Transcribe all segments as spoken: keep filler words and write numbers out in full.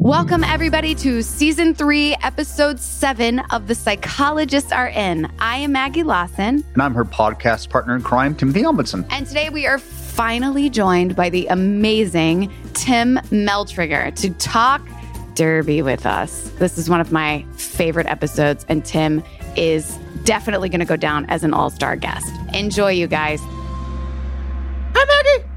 Welcome, everybody, to Season three, Episode seven of The Psychologists Are In. I am Maggie Lawson. And I'm her podcast partner in crime, Timothy Elmondson. And today we are finally joined by the amazing Tim Meltriger to talk Derby with us. This is one of my favorite episodes, and Tim is definitely going to go down as an all-star guest. Enjoy, you guys. Hi, Maggie.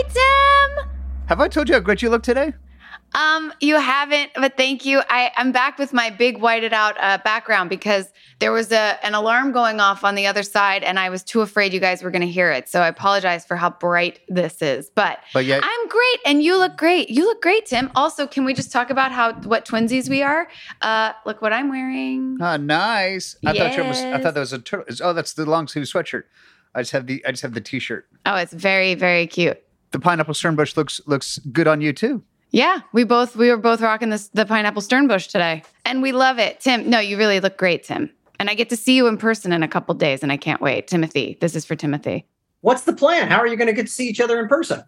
Hi, Tim. Have I told you how great you look today? Um, you haven't, but thank you. I, I'm back with my big whited out uh, background because there was a an alarm going off on the other side, and I was too afraid you guys were going to hear it. So I apologize for how bright this is. But, but yet, I'm great, and you look great. You look great, Tim. Also, can we just talk about how what twinsies we are? Uh, look what I'm wearing. Oh, nice. I yes. thought you was, I thought that was a turtle. Oh, that's the long sleeve sweatshirt. I just have the I just have the t-shirt. Oh, it's very, very cute. The pineapple Sternbush looks looks good on you too. Yeah, we both we were both rocking this the pineapple Sternbush today, and we love it. Tim, no, you really look great, Tim. And I get to see you in person in a couple days, and I can't wait. Timothy, this is for Timothy. What's the plan? How are you going to get to see each other in person?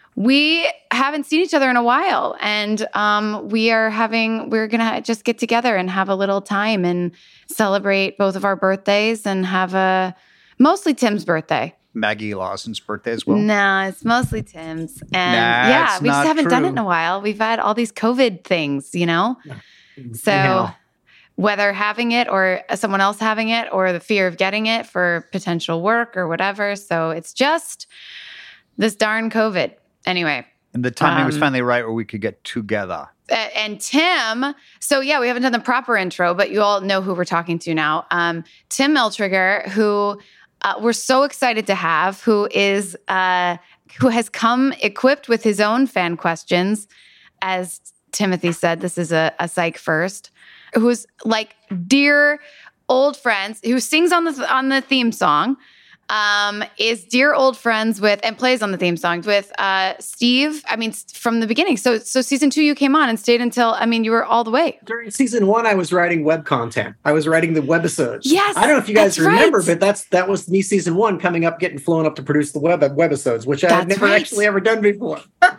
We haven't seen each other in a while, and um, we are having we're gonna just get together and have a little time and celebrate both of our birthdays and have a mostly Tim's birthday. Maggie Lawson's birthday as well. No, it's mostly Tim's. And nah, yeah, we just haven't true. done it in a while. We've had all these COVID things, you know? So No. whether having it or someone else having it or the fear of getting it for potential work or whatever. So it's just this darn COVID. Anyway. And the timing um, was finally right where we could get together. And Tim, so yeah, we haven't done the proper intro, but you all know who we're talking to now. Um, Tim Meltriger, who... Uh, we're so excited to have, who is uh, who has come equipped with his own fan questions. As Timothy said, this is a, a psych first. Who's like dear old friends, who sings on the on the theme song, um, is dear old friends with and plays on the theme song with uh, Steve. I mean, from the beginning. So so season two, you came on and stayed until I mean, you were all the way. During season one, I was writing web content. I was writing the webisodes. Yes, I don't know if you guys remember, right. but that's that was me season one coming up, getting flown up to produce the web webisodes, which I That's had never right. actually ever done before.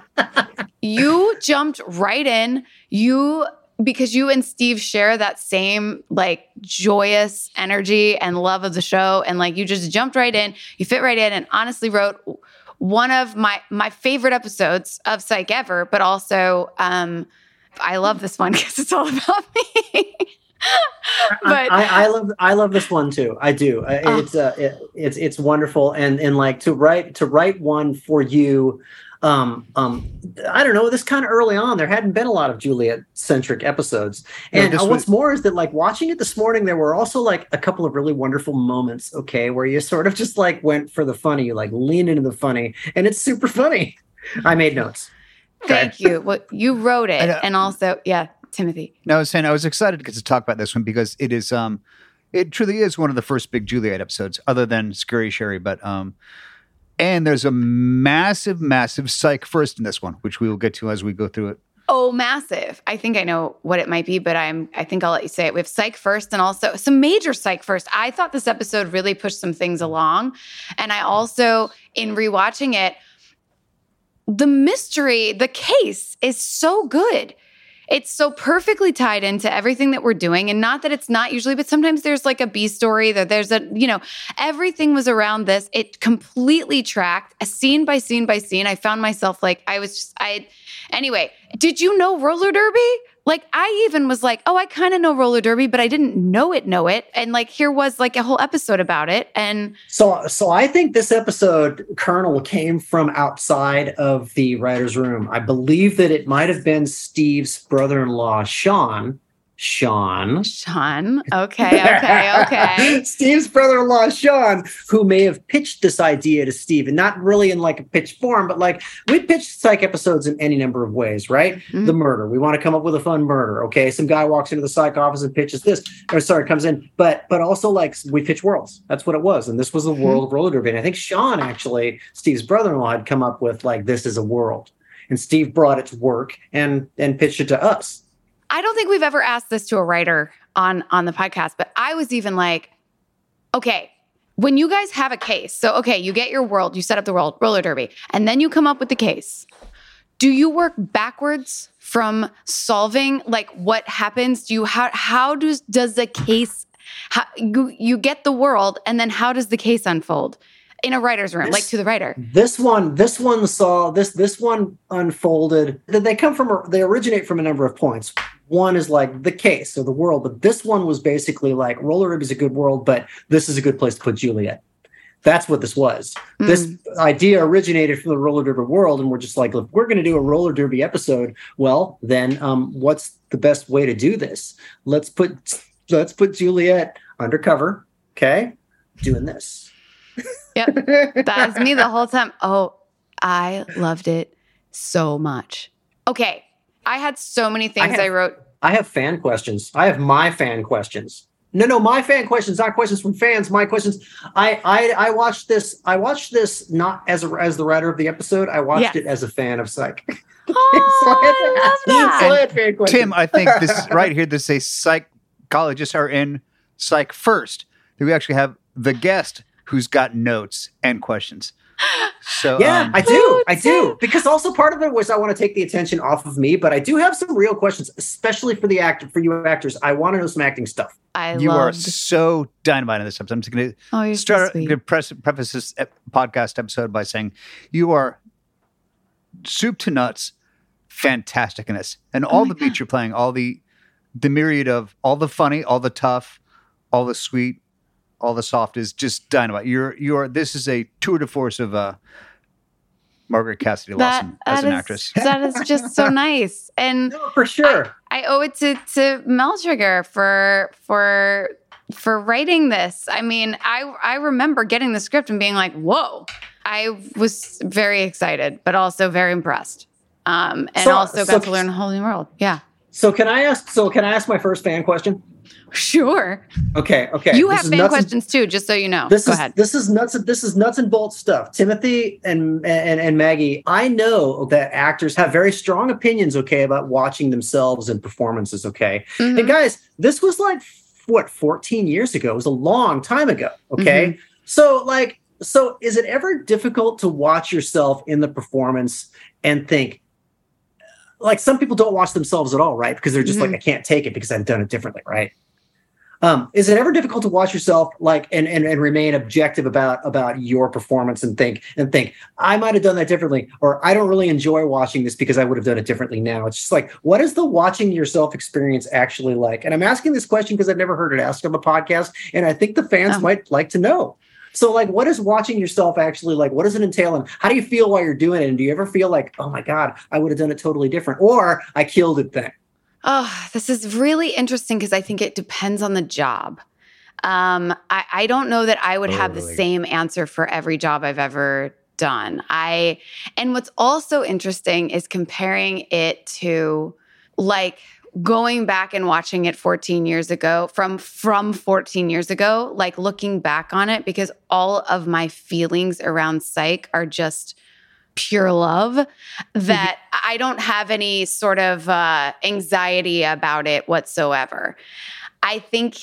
You jumped right in. You because you and Steve share that same like joyous energy and love of the show, and like you just jumped right in. You fit right in, and honestly wrote one of my my favorite episodes of Psych ever. But also, um, I love this one because it's all about me. But I, I love I love this one too. I do. Uh, it's uh, it, it's it's wonderful, and and like to write to write one for you. Um, um, I don't know, this kind of early on, there hadn't been a lot of Juliet-centric episodes. And no, uh, what's was- more is that like watching it this morning, there were also like a couple of really wonderful moments, okay, where you sort of just like went for the funny, you like lean into the funny, and it's super funny. I made notes. thank you. Well, you wrote it, And, uh, and also, yeah, Timothy. No, I was saying I was excited to get to talk about this one because it is, um, it truly is one of the first big Juliet episodes, other than Scary Sherry. But um, and there's a massive, massive psych first in this one, which we will get to as we go through it. Oh, massive. I think I know what it might be, but I'm, I think I'll let you say it. We have psych first and also some major psych first. I thought this episode really pushed some things along. And I also, in rewatching it, the mystery, the case is so good. It's so perfectly tied into everything that we're doing. And not that it's not usually, but sometimes there's like a B story that there's a, you know, everything was around this. It completely tracked a scene by scene by scene. I found myself like, I was just, I, anyway, did you know roller derby? Like I even was like, oh, I kind of know roller derby, but I didn't know it, know it. And like, here was like a whole episode about it. And So, so I think this episode, Colonel, came from outside of the writer's room. I believe that it might have been Steve's brother-in-law, Sean. Sean. Sean, okay, okay, okay. Steve's brother-in-law, Sean, who may have pitched this idea to Steve, and not really in like a pitch form, but like we pitched psych episodes in any number of ways, right? Mm-hmm. The murder. We want to come up with a fun murder. Okay. Some guy walks into the psych office and pitches this, or sorry, comes in, but but also like we pitch worlds. That's what it was. And this was the Mm-hmm. world of roller derby. And I think Sean, actually, Steve's brother-in-law, had come up with like, this is a world. And Steve brought it to work and and pitched it to us. I don't think we've ever asked this to a writer on, on the podcast, but I was even like, okay, when you guys have a case, so okay, you get your world, you set up the world, roller derby, and then you come up with the case. do you work backwards from solving like what happens? Do you how how does does the case how, you you get the world and then how does the case unfold in a writer's room, this, like to the writer? This one, this one saw this this one unfolded. They come from they originate from a number of points. One is like the case or the world, but this one was basically like roller derby is a good world, but this is a good place to put Juliet. That's what this was. Mm. This idea originated from the roller derby world, and we're just like, if we're going to do a roller derby episode, well, then um, what's the best way to do this? Let's put let's put Juliet undercover, okay, doing this. Yep, that's me the whole time. Oh, I loved it so much. Okay, I had so many things I, have, I wrote. I have fan questions. I have my fan questions. No, no, my fan questions, not questions from fans. My questions. I, I, I watched this. I watched this not as a, as the writer of the episode. I watched yes. it as a fan of Psych. Oh, so I, I love that. So I had fan questions. Tim, I think this is right here. This is psychologists are in Psych first. We actually have the guest who's got notes and questions. So yeah, um, I do. I do. Because also part of it was I want to take the attention off of me, but I do have some real questions, especially for the actor, for you actors. I want to know some acting stuff. I you loved. are so dynamite in this episode. I'm just going to oh, start so to press, preface this podcast episode by saying you are soup to nuts, fantastic in this, and all oh the God. beats you're playing, all the the myriad of all the funny, all the tough, all the sweet, all the soft is just dynamite. You're you're. This is a tour de force of uh, Margaret Cassidy Lawson that, as that an is, actress. That is just so nice, and no, for sure. I, I owe it to to Mel Trigger for for for writing this. I mean, I I remember getting the script and being like, "Whoa!" I was very excited, but also very impressed, um, and so, also got so, to learn a whole new world. Yeah. So can I ask? So can I ask my first fan question? Sure. Okay. Okay. You this have fan questions and, too, just so you know. This Go is ahead. this is nuts. This is nuts and bolts stuff. Timothy and and and Maggie. I know that actors have very strong opinions. Okay, about watching themselves and performances. Okay, mm-hmm. and guys, this was like what fourteen years ago. It was a long time ago. Okay, mm-hmm. so like, so is it ever difficult to watch yourself in the performance and think? Like some people don't watch themselves at all, right? Because they're just mm-hmm. like, I can't take it because I've done it differently, right? Um, is it ever difficult to watch yourself like and, and and remain objective about about your performance and think and think I might have done that differently, or I don't really enjoy watching this because I would have done it differently now? It's just like, what is the watching yourself experience actually like? And I'm asking this question because I've never heard it asked on the podcast, and I think the fans oh. might like to know. So like, what is watching yourself actually like? What does it entail? And how do you feel while you're doing it? And do you ever feel like, oh my God, I would have done it totally different, or I killed it then? Oh, this is really interesting because I think it depends on the job. Um, I, I don't know that I would totally. have the same answer for every job I've ever done. I and what's also interesting is comparing it to like going back and watching it fourteen years ago from from fourteen years ago, like looking back on it, because all of my feelings around Psych are just pure love, that mm-hmm. I don't have any sort of uh, anxiety about it whatsoever. I think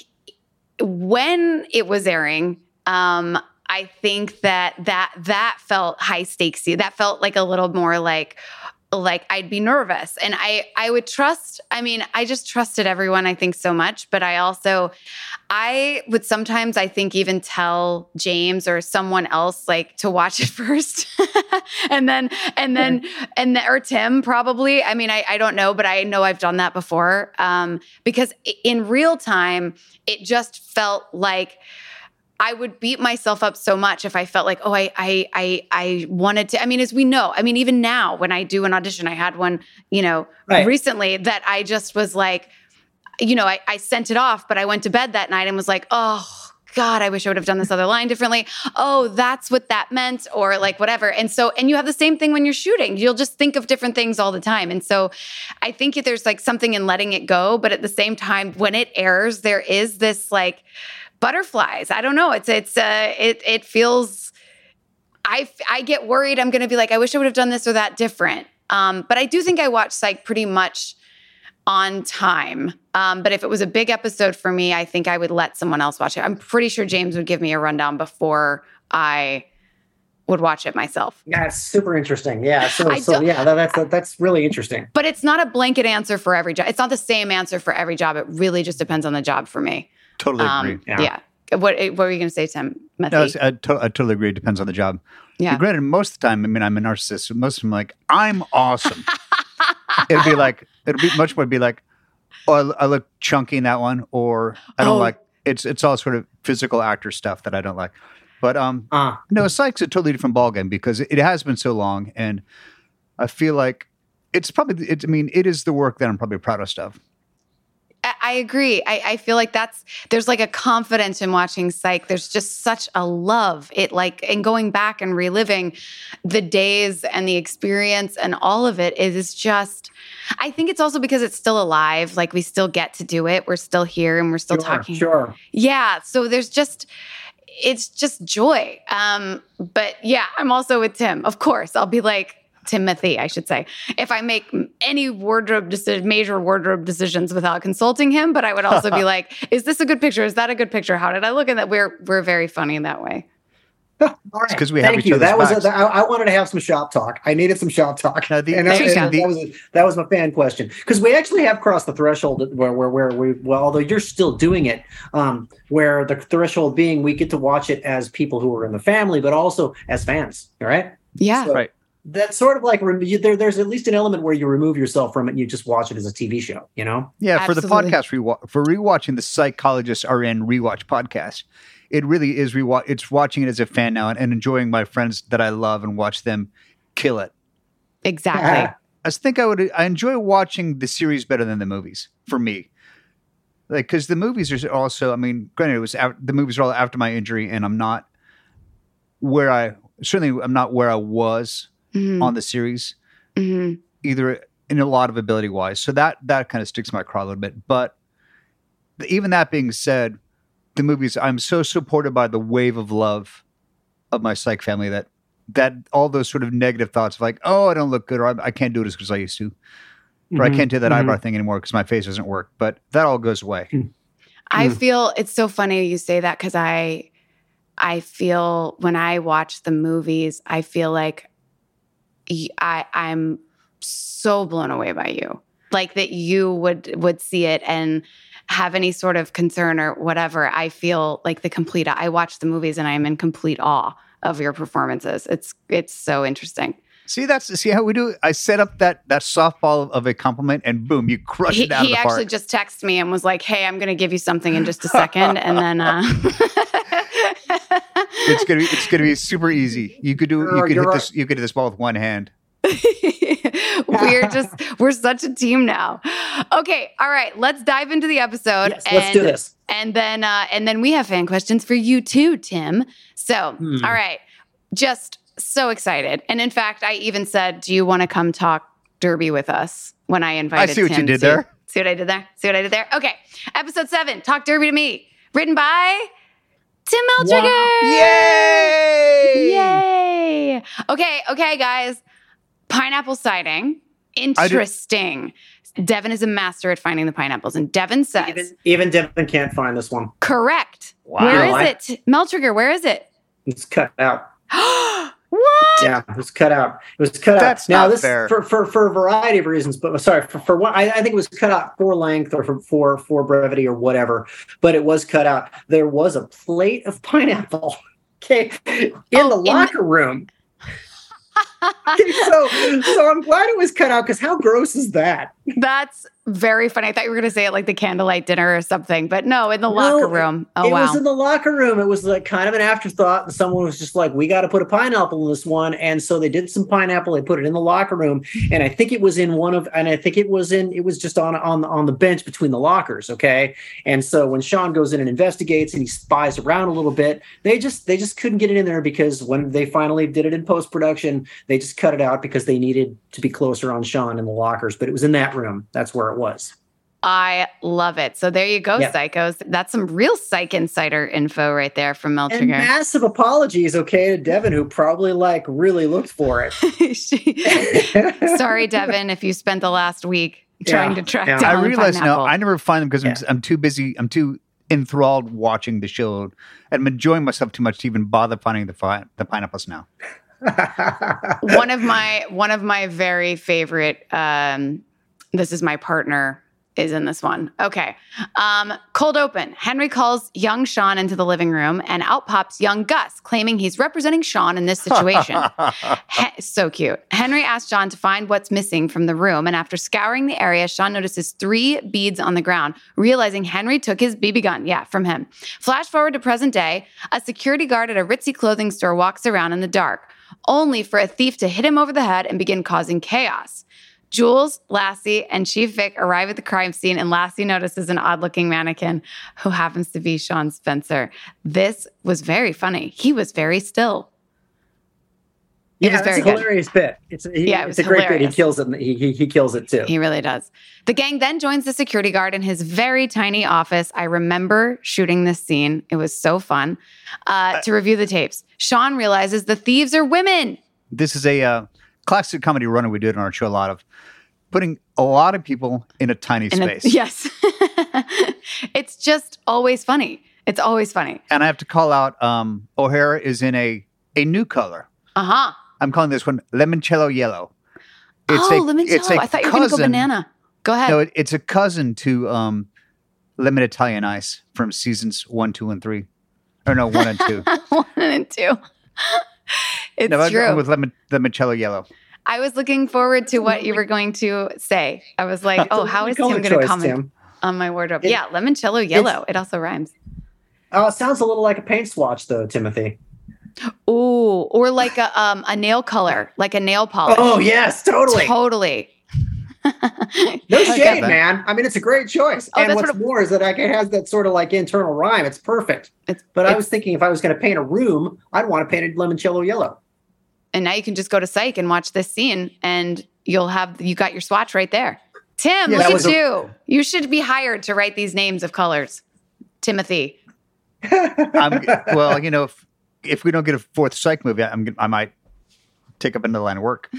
when it was airing, um, I think that that that felt high stakesy. That felt like a little more like like I'd be nervous, and I I would trust. I mean, I just trusted everyone, I think, so much. But I also I would sometimes, I think, even tell James or someone else like to watch it first, and then and then and then, or Tim probably. I mean, I I don't know, but I know I've done that before, um, because in real time, it just felt like I would beat myself up so much if I felt like, oh, I, I, I, I wanted to. I mean, as we know, I mean, even now when I do an audition, I had one, you know, right. recently that I just was like, you know, I, I sent it off, but I went to bed that night and was like, oh God, I wish I would have done this other line differently. Oh, that's what that meant, or like whatever. And so, and you have the same thing when you're shooting. You'll just think of different things all the time. And so I think there's like something in letting it go, but at the same time, when it airs, there is this like butterflies. I don't know. It's, it's, uh, it, it feels, I, I get worried. I'm going to be like, I wish I would have done this or that different. Um, but I do think I watched Psych pretty much on time. Um, but if it was a big episode for me, I think I would let someone else watch it. I'm pretty sure James would give me a rundown before I would watch it myself. Yeah, it's super interesting. Yeah. So, I so don't- yeah, that, that's that's really interesting. But it's not a blanket answer for every job. It's not the same answer for every job. It really just depends on the job for me. Totally Um, agree. yeah. Yeah. What What were you going to say, Tim? No, Methy? it's- I, to- I totally agree. It depends on the job. Yeah. Granted, most of the time, I mean, I'm a narcissist. So most of them, like, I'm awesome. It'd be like, it'd be much more be like, oh, I, I look chunky in that one, or I don't Oh. like. It's it's all sort of physical actor stuff that I don't like. But um, Uh, no, Psych's a totally different ballgame because it, it has been so long, and I feel like it's probably. It, I mean, it is the work that I'm probably proudest of. I, I agree. I, I feel like that's there's like a confidence in watching Psych. There's just such a love. It like and going back and reliving the days and the experience and all of it is just. I think it's also because it's still alive. Like we still get to do it. We're still here and we're still sure, talking. Sure. Yeah. So there's just, it's just joy. Um, but yeah, I'm also with Tim. Of course, I'll be like Timothy, I should say, if I make any wardrobe decision, major wardrobe decisions without consulting him. But I would also be like, is this a good picture? Is that a good picture? How did I look? And that we're we're very funny in that way. All right. 'cause we have Thank each you. other's That was. backs. A, I, I wanted to have some shop talk. I needed some shop talk. Now, the- and There that, you and go. that was a, that was my fan question because we actually have crossed the threshold where where where we well, although you're still doing it, um, where the threshold being we get to watch it as people who are in the family, but also as fans. All right. Yeah. So Right. That's sort of like rem- you- there. There's at least an element where you remove yourself from it and you just watch it as a T V show. You know. Yeah, for the Absolutely. podcast rewa- for rewatching the Psychologists Are In rewatch podcast, it really is rewatch. It's watching it as a fan now and, and enjoying my friends that I love and watch them kill it. Exactly. I think I would. I enjoy watching the series better than the movies for me. Like, because the movies are also. I mean, granted, it was af- the movies are all after my injury, and I'm not where I certainly I'm not where I was Mhm. on the series, Mhm. either in a lot of ability wise. So that that kind of sticks to my craw a little bit. But even that being said, the movies I'm so supported by the wave of love of my Psych family that that all those sort of negative thoughts of like, oh, I don't look good, or I, I can't do it as good as I used to, or I Mhm, can't do that mhm. eyebrow thing anymore because my face doesn't work. But that all goes away. I Mm. feel it's so funny you say that because I, I feel when I watch the movies, I feel like y- I I'm so blown away by you, like that you would would see it and have any sort of concern or whatever. I feel like the complete. I watch the movies and I am in complete awe of your performances. It's it's so interesting. See, that's see how we do it. I set up that that softball of a compliment, and boom, you crush He, it out he of the actually park. just texted me and was like, "Hey, I'm going to give you something in just a second," and then. Uh, It's gonna be it's gonna be super easy. You could do you You're- could you're hit right. this you could hit this ball with one hand. we're just we're such a team now. Okay, all right, let's dive into the episode. Yes, let's do this. And then uh, and then we have fan questions for you too, Tim. So, Hmm. all right, just so excited. And in fact, I even said, "Do you want to come talk derby with us?" When I invited I see what you Tim did to- there. See what I did there? See what I did there? Okay, episode seven, Talk Derby to Me, written by Tim Meltriger. Yay! Yay! Okay, okay, guys. Pineapple sighting. Interesting. Devin is a master at finding the pineapples, and Devin says, Even, even Devin can't find this one. correct. Wow. Where is I- it? Meltriger, where is it? It's cut out. What? Yeah, it was cut out. It was cut That's out. Now not this fair. for, for for a variety of reasons, but sorry for for one. I, I think it was cut out for length or for, for for brevity or whatever. But it was cut out. There was a plate of pineapple. Okay, in Oh, the in locker room. Okay, so so I'm glad it was cut out because how gross is that? That's very funny. I thought you were going to say it like the candlelight dinner or something, but no, in the No, locker room. Oh, it wow. was in the locker room. It was like kind of an afterthought, and someone was just like, "We got to put a pineapple in this one," and so they did some pineapple. They put it in the locker room, and I think it was in one of, and I think it was in, it was just on on on the bench between the lockers. Okay, and so when Sean goes in and investigates and he spies around a little bit, they just they just couldn't get it in there because when they finally did it in post production, they just cut it out because they needed to be closer on Sean in the lockers. But it was in that room. That's where it was. I love it. So there you go, Yeah. psychos. That's some real psych insider info right there from And Meltriger. massive apologies, okay, to Devin, who probably like really looked for it. She- Sorry, Devin, if you spent the last week trying Yeah, to track yeah. down I the realize now pineapple. I never find them because Yeah. I'm, I'm too busy. I'm too enthralled watching the show, and I'm enjoying myself too much to even bother finding the fi- the pineapples now. one of my one of my very favorite. Um, this is my partner. Is in this one. Okay. Um, cold open. Henry calls young Sean into the living room, and out pops young Gus, claiming he's representing Sean in this situation. he- so cute. Henry asks Sean to find what's missing from the room, and after scouring the area, Sean notices three beads on the ground, realizing Henry took his B B gun, yeah, from him. Flash forward to present day. A security guard at a ritzy clothing store walks around in the dark, only for a thief to hit him over the head and begin causing chaos. Jules, Lassie, and Chief Vic arrive at the crime scene, and Lassie notices an odd-looking mannequin who happens to be Sean Spencer. This was very funny. He was very still. It yeah, was it's very a good. hilarious bit. It's, he, Yeah, it it's was a great bit. He hilarious. kills it. He, he, he kills it too. He really does. The gang then joins the security guard in his very tiny office. I remember shooting this scene. It was so fun. Uh, to review the tapes, Sean realizes the thieves are women. This is a uh, classic comedy runner we did on our show a lot of. Putting a lot of people in a tiny In a- space. yes. It's just always funny. It's always funny. And I have to call out, um, O'Hara is in a, a new color. Uh-huh. I'm calling this one limoncello yellow. oh, a, limoncello. it's a I thought you were going to go cousin- banana. Go ahead. No, it, it's a cousin to um, lemon Italian ice from seasons one, two, and three. Or no, one and two. One and two. It's no, I'm true. going with lemon, limoncello yellow. I was looking forward to what you were going to say. I was like, oh, how is Tim Color going to choice, comment Tim. on my wardrobe? It- yeah, limoncello yellow. It also rhymes. Oh, it sounds a little like a paint swatch, though, Timothy. Ooh, or like a um a nail color, like a nail polish. Oh yes, totally. Totally. No I get shade, that. man. I mean, it's a great choice. Oh, and that's what's what- more is that like, it has that sort of like internal rhyme. It's perfect. It's, But I it's- was thinking if I was going to paint a room, I'd want to paint it limoncello yellow. and now you can just go to Psych and watch this scene, and you'll have you got your swatch right there. Tim, Yeah, look that at was a- you. You should be hired to write these names of colors. Timothy. I'm, well, you know, if, if we don't get a fourth Psych movie, I'm, I might take up another line of work.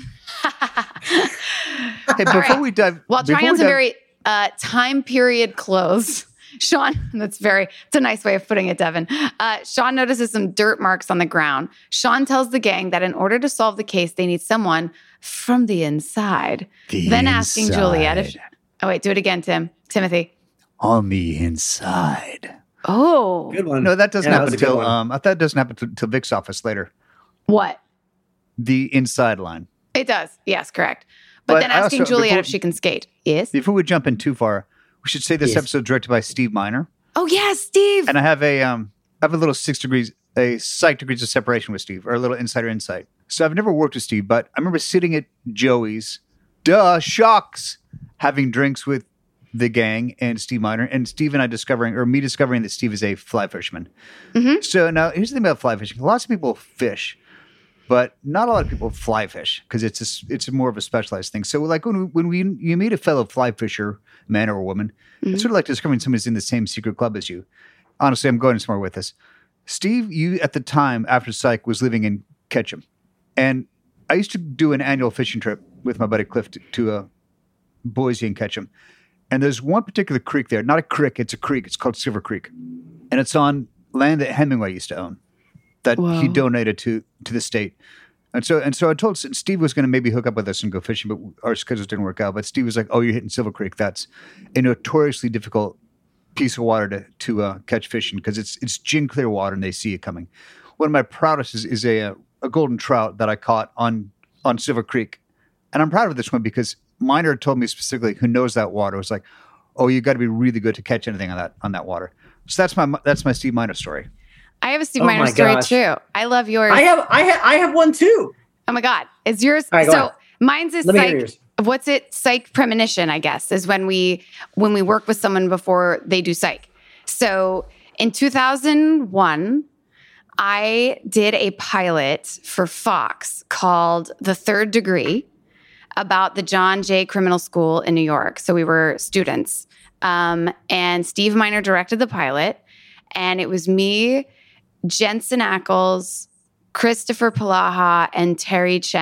Hey, before right. we dive, While before trying we on some dive- very uh, time period clothes, Sean, that's very, it's a nice way of putting it, Devin. Uh, Sean notices some dirt marks on the ground. Sean tells the gang that in order to solve the case, they need someone from the inside. The then asking Juliet if, inside. oh wait, do it again, Tim. Timothy. on the inside. Oh, Good one. No, that doesn't Yeah, that happen was a good until one. um, I thought it doesn't happen until Vic's office later. what? The inside line. It does. Yes, correct. But, But then I asking also- Juliet before- if she can skate. Yes. Before we jump in too far, we should say this Yes. episode directed by Steve Miner, Oh, yes, Steve. and I have a um, I have a little six degrees, a psych degrees of separation with Steve, or a little insider insight. So I've never worked with Steve, but I remember sitting at Joey's, duh, shocks, having drinks with the gang and Steve Miner, and Steve and I discovering, or me discovering that Steve is a fly fisherman. Mhm. So now here's the thing about fly fishing: lots of people fish, but not a lot of people fly fish because it's a, s- it's more of a specialized thing. So like when we, when we you meet a fellow fly fisher, man or woman, it's sort of like discovering somebody's in the same secret club as you. Honestly, I'm going somewhere with this. Steve, you at the time after Psych was living in Ketchum, and I used to do an annual fishing trip with my buddy Cliff to, to uh, Boise and Ketchum. And there's one particular creek there, not a creek, it's a creek. It's called Silver Creek. And it's on land that Hemingway used to own that Whoa. he donated to to the state. And so and so I told Steve was going to maybe hook up with us and go fishing, but our schedules didn't work out. But Steve was like, oh, you're hitting Silver Creek. That's a notoriously difficult piece of water to, to uh, catch fish in because it's it's gin clear water and they see it coming. One of my proudest is, is a, a golden trout that I caught on, on Silver Creek. And I'm proud of this one because Miner told me specifically, who knows that water, was like, oh, you got to be really good to catch anything on that on that water. So that's my that's my Steve Miner story. I have a Steve Oh Miner my story gosh. too. I love yours. I have, I have, I have one too. Oh my God. Is yours? All right, go so ahead. mine's is Let me hear psych. yours. What's it? Psych premonition, I guess, is when we when we work with someone before they do psych. So in two thousand one, I did a pilot for Fox called The Third Degree about the John Jay Criminal School in New York. So we were students. Um, and Steve Miner directed the pilot. And it was me, Jensen Ackles, Christopher Palaha, and Terry Chen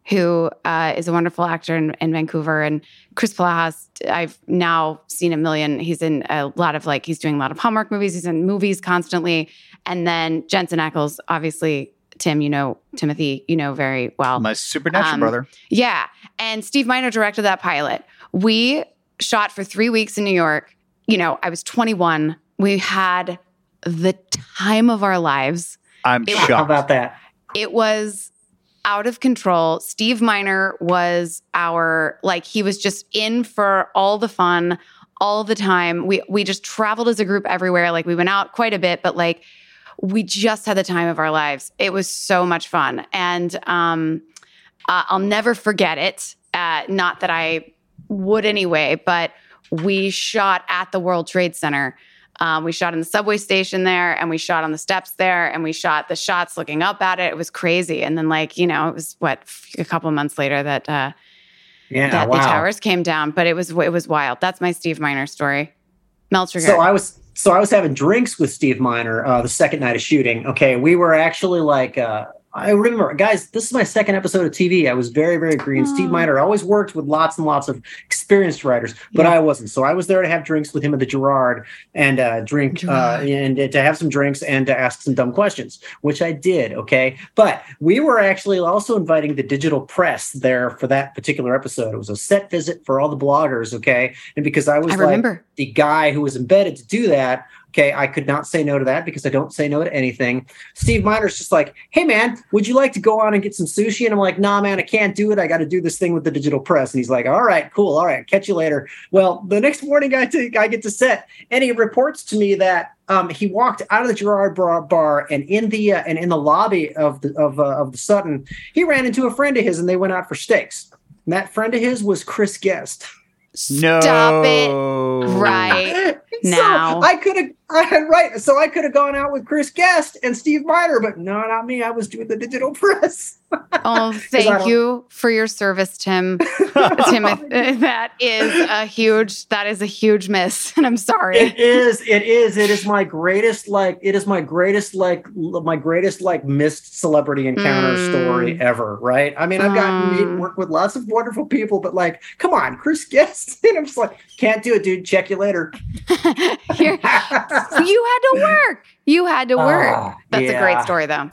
who uh, is a wonderful actor in, in Vancouver. And Chris Palahas, I've now seen a million. He's in a lot of like, he's doing a lot of Hallmark movies. He's in movies constantly. And then Jensen Ackles, obviously, Tim, you know, Timothy, you know very well. My supernatural um, brother. Yeah. And Steve Miner directed that pilot. We shot for three weeks in New York. You know, I was twenty-one. We had the time of our lives. I'm it, shocked. How about that? It was out of control. Steve Miner was our, like, he was just in for all the fun, all the time. We we just traveled as a group everywhere. Like, we went out quite a bit, but like, we just had the time of our lives. It was so much fun. And um, uh, I'll never forget it. Uh, not that I would anyway, but we shot at the World Trade Center. Um, we shot in the subway station there, and we shot on the steps there, and we shot the shots looking up at it. It was crazy. And then, like, you know, it was what a couple months later that uh, yeah, that wow. the towers came down. But it was it was wild. That's my Steve Miner story. Mel Trigger. So I was so I was having drinks with Steve Miner uh, the second night of shooting. Okay, we were actually like. Uh, I remember, guys, this is my second episode of T V. I was very, very green. Oh. Steve Miner always worked with lots and lots of experienced writers, but yeah. I wasn't. So I was there to have drinks with him at the Gerard and uh, drink uh, and to have some drinks and to ask some dumb questions, which I did. Okay. But we were actually also inviting the digital press there for that particular episode. It was a set visit for all the bloggers. Okay. And because I was I like remember. the guy who was embedded to do that, okay, I could not say no to that because I don't say no to anything. Steve Miner's just like, hey, man, would you like to go on and get some sushi? And I'm like, nah, man, I can't do it. I got to do this thing with the digital press. And he's like, all right, cool. All right, catch you later. Well, the next morning I, t- I get to set, and he reports to me that um, he walked out of the Gerard bar, bar and in the uh, and in the lobby of the of uh, of the Sutton, he ran into a friend of his, and they went out for steaks. And that friend of his was Chris Guest. No. Stop it right now. So I could have, I right. So I could have gone out with Chris Guest and Steve Miner, but no, not me. I was doing the digital press. Oh, thank you for your service, Tim. Tim, that is a huge, that is a huge miss, and I'm sorry. It is, it is, it is my greatest, like, it is my greatest, like, my greatest, like, missed celebrity encounter mm. story ever. Right? I mean, I've gotten to meet, work with lots of wonderful people, but like, come on, Chris Guest, and I'm just like, can't do it, dude. Check you later. you had to work. You had to work. Uh, That's yeah. a great story, though.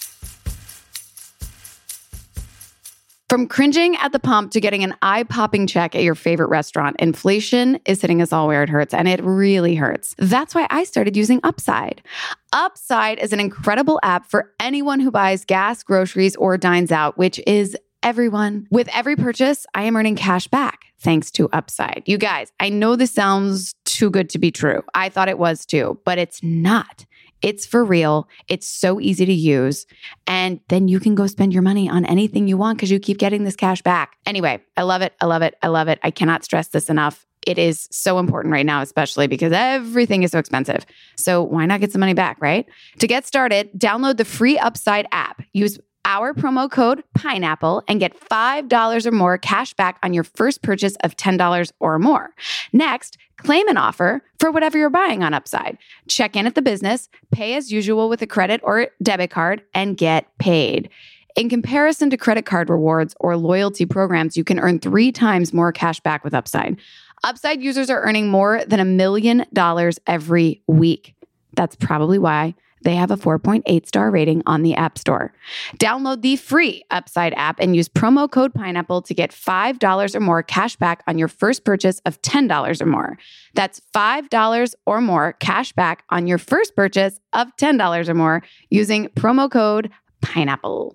From cringing at the pump to getting an eye-popping check at your favorite restaurant, inflation is hitting us all where it hurts, and it really hurts. That's why I started using Upside. Upside is an incredible app for anyone who buys gas, groceries, or dines out, which is everyone. With every purchase, I am earning cash back thanks to Upside. You guys, I know this sounds too good to be true. I thought it was too, but it's not. It's for real. It's so easy to use. And then you can go spend your money on anything you want because you keep getting this cash back. Anyway, I love it. I love it. I love it. I cannot stress this enough. It is so important right now, especially because everything is so expensive. So why not get some money back, right? To get started, download the free Upside app. Use our promo code PINEAPPLE and get five dollars or more cash back on your first purchase of ten dollars or more. Next, claim an offer for whatever you're buying on Upside. Check in at the business, pay as usual with a credit or debit card, and get paid. In comparison to credit card rewards or loyalty programs, you can earn three times more cash back with Upside. Upside users are earning more than a million dollars every week. That's probably why they have a four point eight star rating on the App Store. Download the free Upside app and use promo code PINEAPPLE to get five dollars or more cash back on your first purchase of ten dollars or more. That's five dollars or more cash back on your first purchase of ten dollars or more using promo code PINEAPPLE.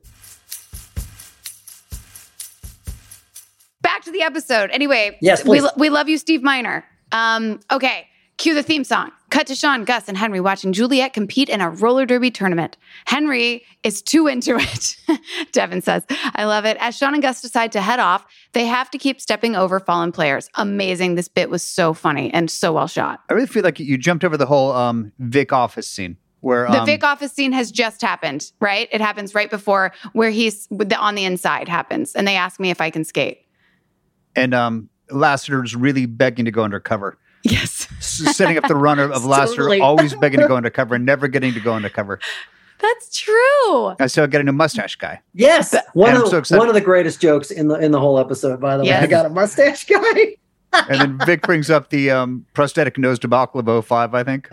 Back to the episode. Anyway, yes, we, we love you, Steve Miner. Um, okay, cue the theme song. Cut to Sean, Gus, and Henry watching Juliet compete in a roller derby tournament. Henry is too into it, Devin says. I love it. As Sean and Gus decide to head off, they have to keep stepping over fallen players. Amazing. This bit was so funny and so well shot. I really feel like you jumped over the whole um, Vic office scene. Where, um, the Vic office scene has just happened, right? It happens right before where he's with the, on the inside happens. And they ask me if I can skate. And um, Lassiter's really begging to go undercover. Yes. Setting up the runner of Lassiter, totally. always begging to go undercover and never getting to go undercover. That's true. I still got a new mustache guy. Yes, one And of I'm so the, excited. one of the greatest jokes in the in the whole episode. By the way, Yes. I got a mustache guy. And then Vic brings up the um, prosthetic nose to Baklava oh five, I think.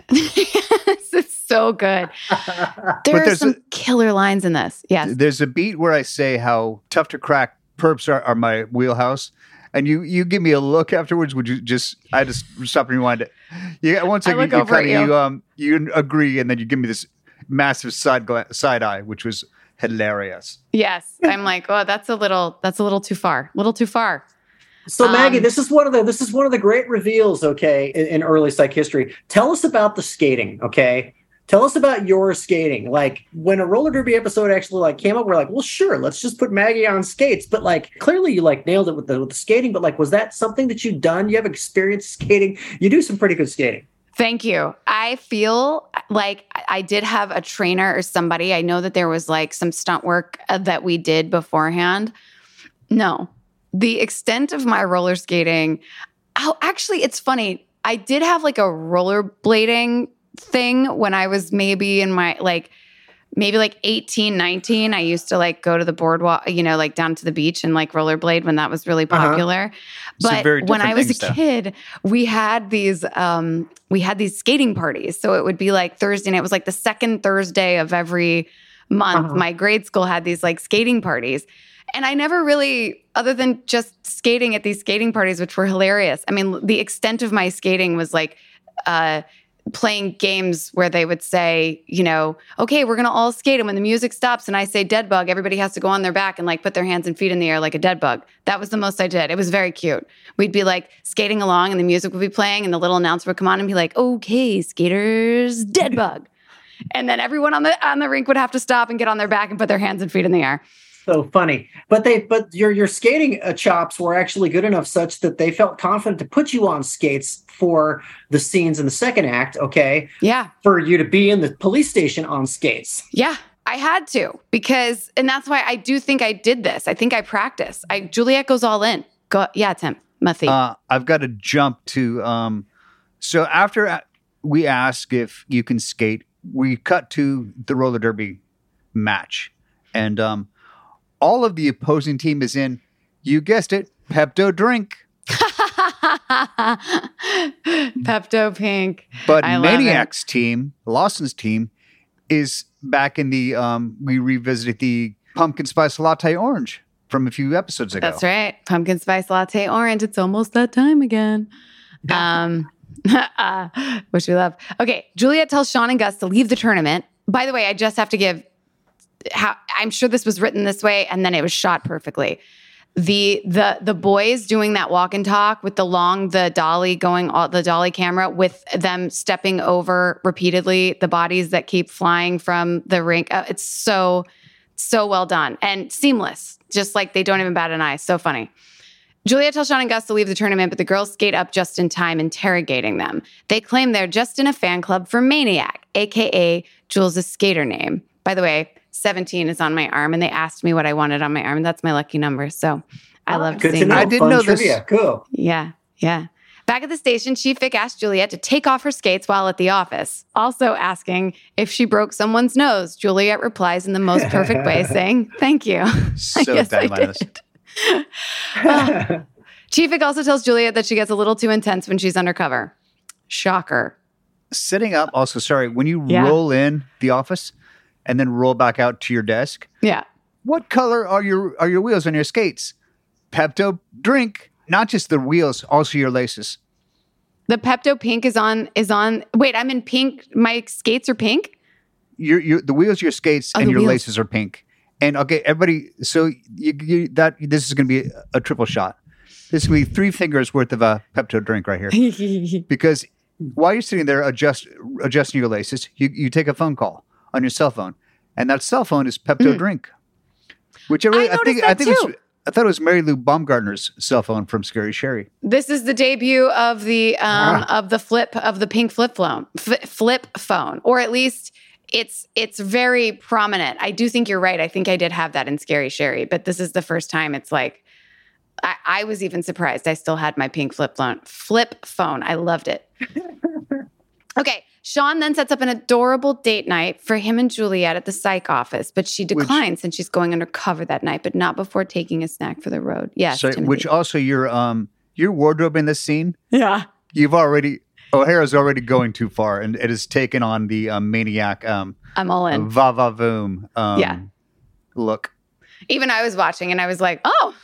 This is so good. There But are there's some a- killer lines in this. Yes. There's a beat where I say how tough to crack perps are, are my wheelhouse. And you you give me a look afterwards. Would you just, I just stop and rewind it. Yeah, once I you, look you over at kind of, you. you, um, you agree, and then you give me this massive side gla- side eye, which was hilarious. Yes. I'm like, oh, that's a little, that's a little too far. A little too far. So Maggie, Um, this is one of the this is one of the great reveals, okay, in, in early psych history. Tell us about the skating, okay? Tell us about your skating. Like when a roller derby episode actually like came up, we're like, well, sure, let's just put Maggie on skates. But like clearly you like nailed it with the with the skating. But like, was that something that you've done? You have experience skating. You do some pretty good skating. Thank you. I feel like I did have a trainer or somebody. I know that there was like some stunt work uh, that we did beforehand. No, the extent of my roller skating. Oh, actually, it's funny. I did have like a rollerblading thing when I was maybe in my like maybe like eighteen, nineteen. I used to like go to the boardwalk, you know, like down to the beach and like rollerblade when that was really Uh-huh. popular. Some But very when I different was things, a though. kid, we had these um we had these skating parties. So it would be like Thursday night. It was like the second Thursday of every month. Uh-huh. My grade school had these like skating parties. And I never really, other than just skating at these skating parties, which were hilarious. I mean, the extent of my skating was like uh, playing games where they would say, you know, okay, we're going to all skate. And when the music stops and I say dead bug, everybody has to go on their back and like put their hands and feet in the air like a dead bug. That was the most I did. It was very cute. We'd be like skating along and the music would be playing and the little announcer would come on and be like, okay, skaters, dead bug. And then everyone on the on the rink would have to stop and get on their back and put their hands and feet in the air. So funny. But they but your your skating uh, chops were actually good enough such that they felt confident to put you on skates for the scenes in the second act, okay? Yeah. For you to be in the police station on skates. Yeah, I had to because, and that's why I do think I did this. I think I practiced. I Juliet goes all in. Go, yeah, Tim, Matthew. Uh, I've got to jump to. Um, so after a- we ask if you can skate, we cut to the roller derby match, and um, all of the opposing team is in. You guessed it, Pepto drink. Pepto Pink. But I love Maniac's team, Lawson's team, is back in the. Um, we revisited the pumpkin spice latte orange from a few episodes ago. That's right. Pumpkin spice latte orange. It's almost that time again. Um, uh, which we love. Okay, Juliet tells Sean and Gus to leave the tournament. By the way, I just have to give. How I'm sure this was written this way, and then it was shot perfectly. The the the boys doing that walk and talk with the long the dolly going all the dolly camera with them stepping over repeatedly the bodies that keep flying from the rink. Uh, it's so so well done and seamless, just like they don't even bat an eye. So funny. Juliet tells Sean and Gus to leave the tournament, but the girls skate up just in time, interrogating them. They claim they're just in a fan club for Maniac, a k a. Jules' skater name. By the way, seventeen is on my arm, and they asked me what I wanted on my arm, and that's my lucky number. So I Ah, love good seeing to know. that. I didn't Fun know this. trivia. Cool. Yeah, yeah. Back at the station, Chief Vic asked Juliet to take off her skates while at the office, also asking if she broke someone's nose. Juliet replies in the most perfect way, saying, thank you. So Yes, I dilemmas. did. Ah. Chief Vic also tells Juliet that she gets a little too intense when she's undercover. Shocker. Sitting up, also, sorry, when you Yeah. roll in the office and then roll back out to your desk, Yeah. what color are your are your wheels on your skates? Pepto drink, not just the wheels, also your laces. The Pepto Pink is on, is on, wait, I'm in pink. My skates are pink? Your your the wheels, of your skates, Oh, and the your wheels. laces are pink. And okay, everybody, so you, you that this is going to be a, a triple shot. This is going to be three fingers worth of a Pepto drink right here. Because while you're sitting there adjust adjusting your laces, you, you take a phone call on your cell phone, and that cell phone is Pepto Mm. drink. Which I, really, I I, think noticed I that think it was, too. I thought it was Mary Lou Baumgartner's cell phone from Scary Sherry. This is the debut of the um, Ah. of the flip of the pink flip phone, F- flip phone, or at least it's it's very prominent. I do think you're right. I think I did have that in Scary Sherry, but this is the first time it's like I, I was even surprised. I still had my pink flip phone. Flip phone. I loved it. Okay, Sean then sets up an adorable date night for him and Juliet at the psych office, but she declines which, since she's going undercover that night, but not before taking a snack for the road. Yes, so, which also your um your wardrobe in this scene. Yeah, you've already O'Hara's already going too far, and it has taken on the um, maniac. Um, I'm all in. Va va voom. Um, yeah, look. Even I was watching, and I was like, oh.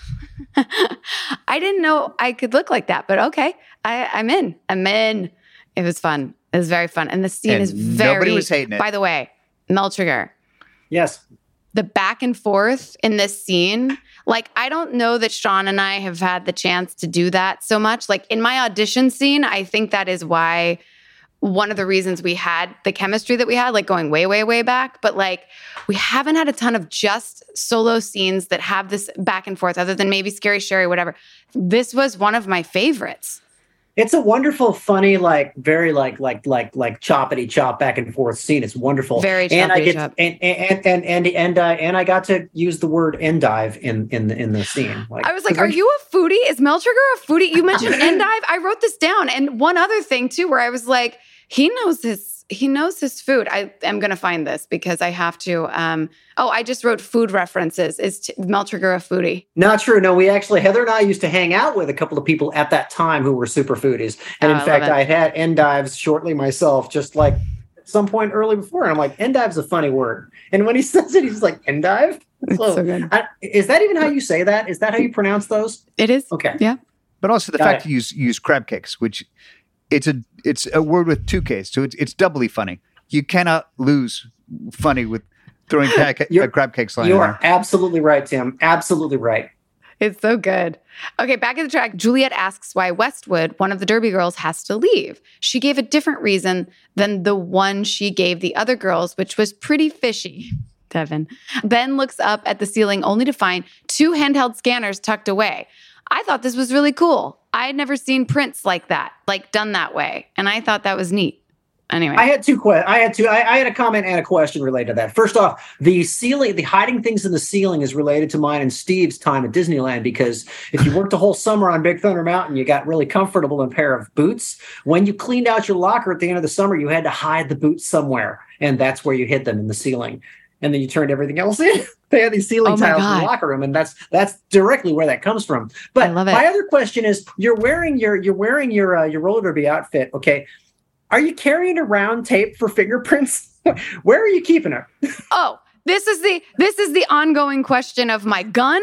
I didn't know I could look like that, but okay, I, I'm in. I'm in. It was fun. It was very fun. And the scene and is very, nobody was hating it. By the way, Mel Trigger. Yes. The back and forth in this scene, like, I don't know that Sean and I have had the chance to do that so much. Like in my audition scene, I think that is why one of the reasons we had the chemistry that we had, like going way, way, way back. But like, we haven't had a ton of just solo scenes that have this back and forth other than maybe Scary Sherry, whatever. This was one of my favorites. It's a wonderful, funny, like very like like like like choppity chop back and forth scene. It's wonderful. Very choppity and I get chop. and and and and and, uh, and I got to use the word endive in in the in the scene. Like, I was like, "Are you a foodie? Is Mel Trigger a foodie?" You mentioned endive. I wrote this down, and one other thing too, where I was like, "He knows his he knows his food." I am going to find this because I have to. Um, oh, I just wrote food references. Is t- Mel Trigger a foodie? Not true. No, we actually, Heather and I used to hang out with a couple of people at that time who were super foodies. And oh, in I fact, I had endives shortly myself, just like at some point early before. And I'm like, endive's a funny word. And when he says it, he's like, endive? It's so, so good. I, is that even how you say that? Is that how you pronounce those? It is. Okay. Yeah. But also the Got fact it. you use, you use crab cakes, which it's a it's a word with two Ks, so it's it's doubly funny. You cannot lose funny with throwing ca- uh, crab cakes line. You in are there. absolutely right, Tim. Absolutely right. It's so good. Okay, back at the track, Juliet asks why Westwood, one of the Derby girls, has to leave. She gave a different reason than the one she gave the other girls, which was pretty fishy. Devin. Ben looks up at the ceiling only to find two handheld scanners tucked away. I thought this was really cool. I had never seen prints like that, like done that way. And I thought that was neat. Anyway, I had two. Que- I had two. I, I had a comment and a question related to that. First off, the ceiling, the hiding things in the ceiling, is related to mine and Steve's time at Disneyland. Because if you worked a whole summer on Big Thunder Mountain, you got really comfortable in a pair of boots. When you cleaned out your locker at the end of the summer, you had to hide the boots somewhere, and that's where you hid them in the ceiling. And then you turned everything else in. They had these ceiling Oh my tiles in God. the locker room, and that's that's directly where that comes from. But I love it. my other question is: you're wearing your you're wearing your uh, your roller derby outfit, okay? Are you carrying around tape for fingerprints? Where are you keeping it? oh, this is the this is the ongoing question of my gun,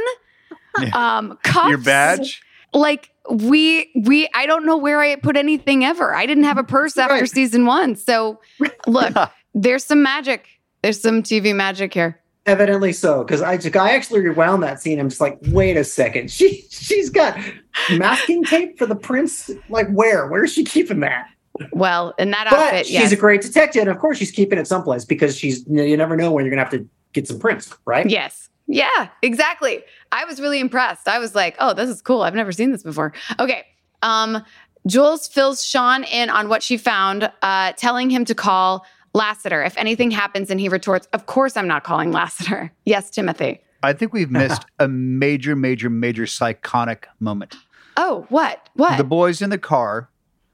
um, cuffs, Your badge? Like we we I don't know where I put anything ever. I didn't have a purse after Right. season one. So look, there's some magic. There's some T V magic here. Evidently so, because I I actually rewound that scene. I'm just like, wait a second. She she's got masking tape for the prints. Like where? Where is she keeping that? Well, in that But outfit, she's yes. a great detective, and of course she's keeping it someplace because she's you never know when you're gonna have to get some prints, right? Yes. Yeah, exactly. I was really impressed. I was like, oh, this is cool. I've never seen this before. Okay. Um, Jules fills Sean in on what she found, uh, telling him to call Lassiter. If anything happens and he retorts, of course I'm not calling Lassiter. Yes, Timothy. I think we've missed a major, major, major psychotic moment. Oh, what? What? The boys in the car,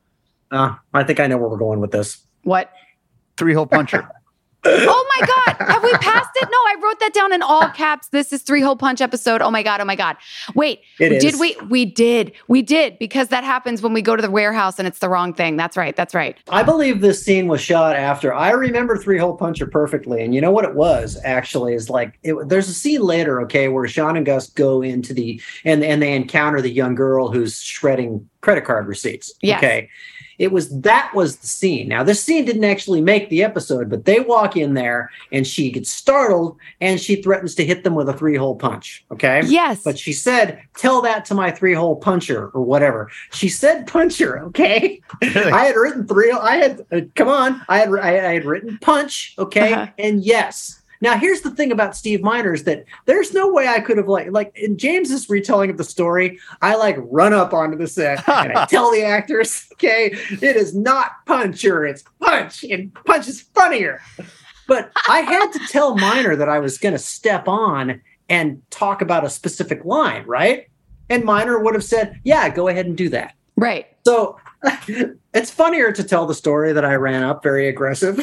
Uh, I think I know where we're going with this. what? three hole puncher. Oh my God. Have we passed it? No, I wrote that down in all caps. This is Three Hole Punch episode. Oh my God. Oh my God. Wait, It did is. we? We did. We did because that happens when we go to the warehouse and it's the wrong thing. That's right. That's right. I believe this scene was shot after. I remember Three Hole Puncher perfectly, and you know what it was actually is like it, there's a scene later, okay, where Sean and Gus go into the and and they encounter the young girl who's shredding credit card receipts. Yes. Okay, it was that was the scene. Now this scene didn't actually make the episode, but they walk in there and she gets startled and she threatens to hit them with a three hole punch. Okay. Yes. But she said, tell that to my three hole puncher or whatever. She said puncher. Okay. I had written three. I had, uh, come on. I had, I, I had written punch. Okay. Uh-huh. And yes. Now, here's the thing about Steve Miner is that there's no way I could have like, like in James's retelling of the story, I like run up onto the set and I tell the actors, okay, it is not puncher, it's punch, and punch is funnier. But I had to tell Miner that I was going to step on and talk about a specific line, right? And Miner would have said, yeah, go ahead and do that. Right. So it's funnier to tell the story that I ran up very aggressive.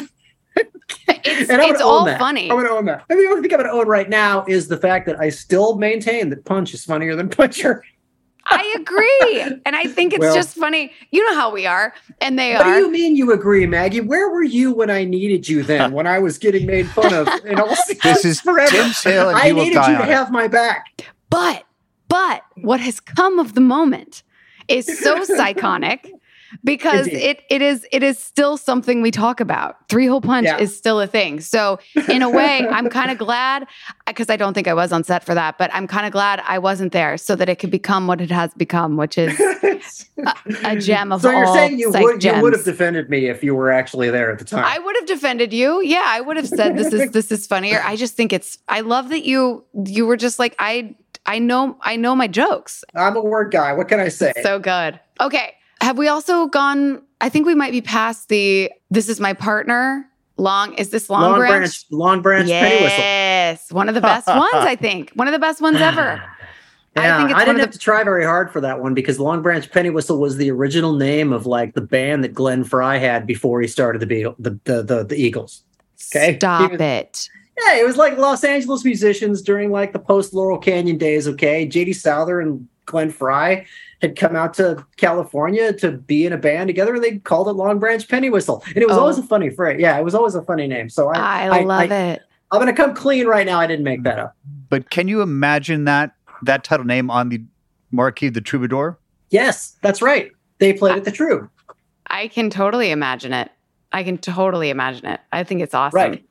It's, it's all that. funny. I'm going to own that. And the only thing I'm going to own right now is the fact that I still maintain that Punch is funnier than Puncher. I agree. And I think it's well, just funny. You know how we are. And they what are. What do you mean you agree, Maggie? Where were you when I needed you then? When I was getting made fun of in all This is forever. Tim Sale and I you needed will die you to on have it. my back. But, but what has come of the moment is so psychonic. Because it it is it is still something we talk about. Three hole punch yeah. is still a thing. So in a way, I'm kind of glad, because I don't think I was on set for that, but I'm kind of glad I wasn't there so that it could become what it has become, which is a, a gem of so all. So you're saying you would gems. you would have defended me if you were actually there at the time? I would have defended you. Yeah, I would have said this is this is funnier. I just think it's. I love that you you were just like I I know I know my jokes. I'm a word guy. What can I say? So good. Okay. Have we also gone, I think we might be past the, this is my partner, long, is this Long, long Branch? branch? Long Branch yes. Penny Whistle. Yes, one of the best ones, I think. One of the best ones ever. Yeah, I, think it's I didn't have the... to try very hard for that one because Long Branch Penny Whistle was the original name of like the band that Glenn Fry had before he started the Beatles, the, the, the, the Eagles. Okay. Stop was, it. Yeah, it was like Los Angeles musicians during like the post Laurel Canyon days. Okay. J D Souther and Glenn Fry had come out to California to be in a band together, and they called it Long Branch Penny Whistle. And it was oh. always a funny phrase. Yeah, it was always a funny name. So I, I, I love I, it. I'm going to come clean right now. I didn't make that up. But can you imagine that that title name on the marquee of the Troubadour? Yes, that's right. They played at the Troub. I can totally imagine it. I can totally imagine it. I think it's awesome. Right.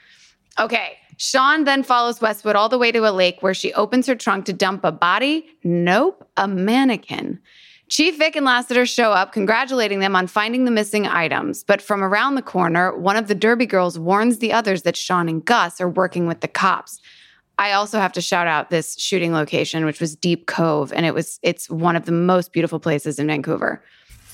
Okay. Sean then follows Westwood all the way to a lake where she opens her trunk to dump a body. Nope, a mannequin. Chief Vic and Lassiter show up, congratulating them on finding the missing items. But from around the corner, one of the Derby girls warns the others that Sean and Gus are working with the cops. I also have to shout out this shooting location, which was Deep Cove, and it was it's one of the most beautiful places in Vancouver.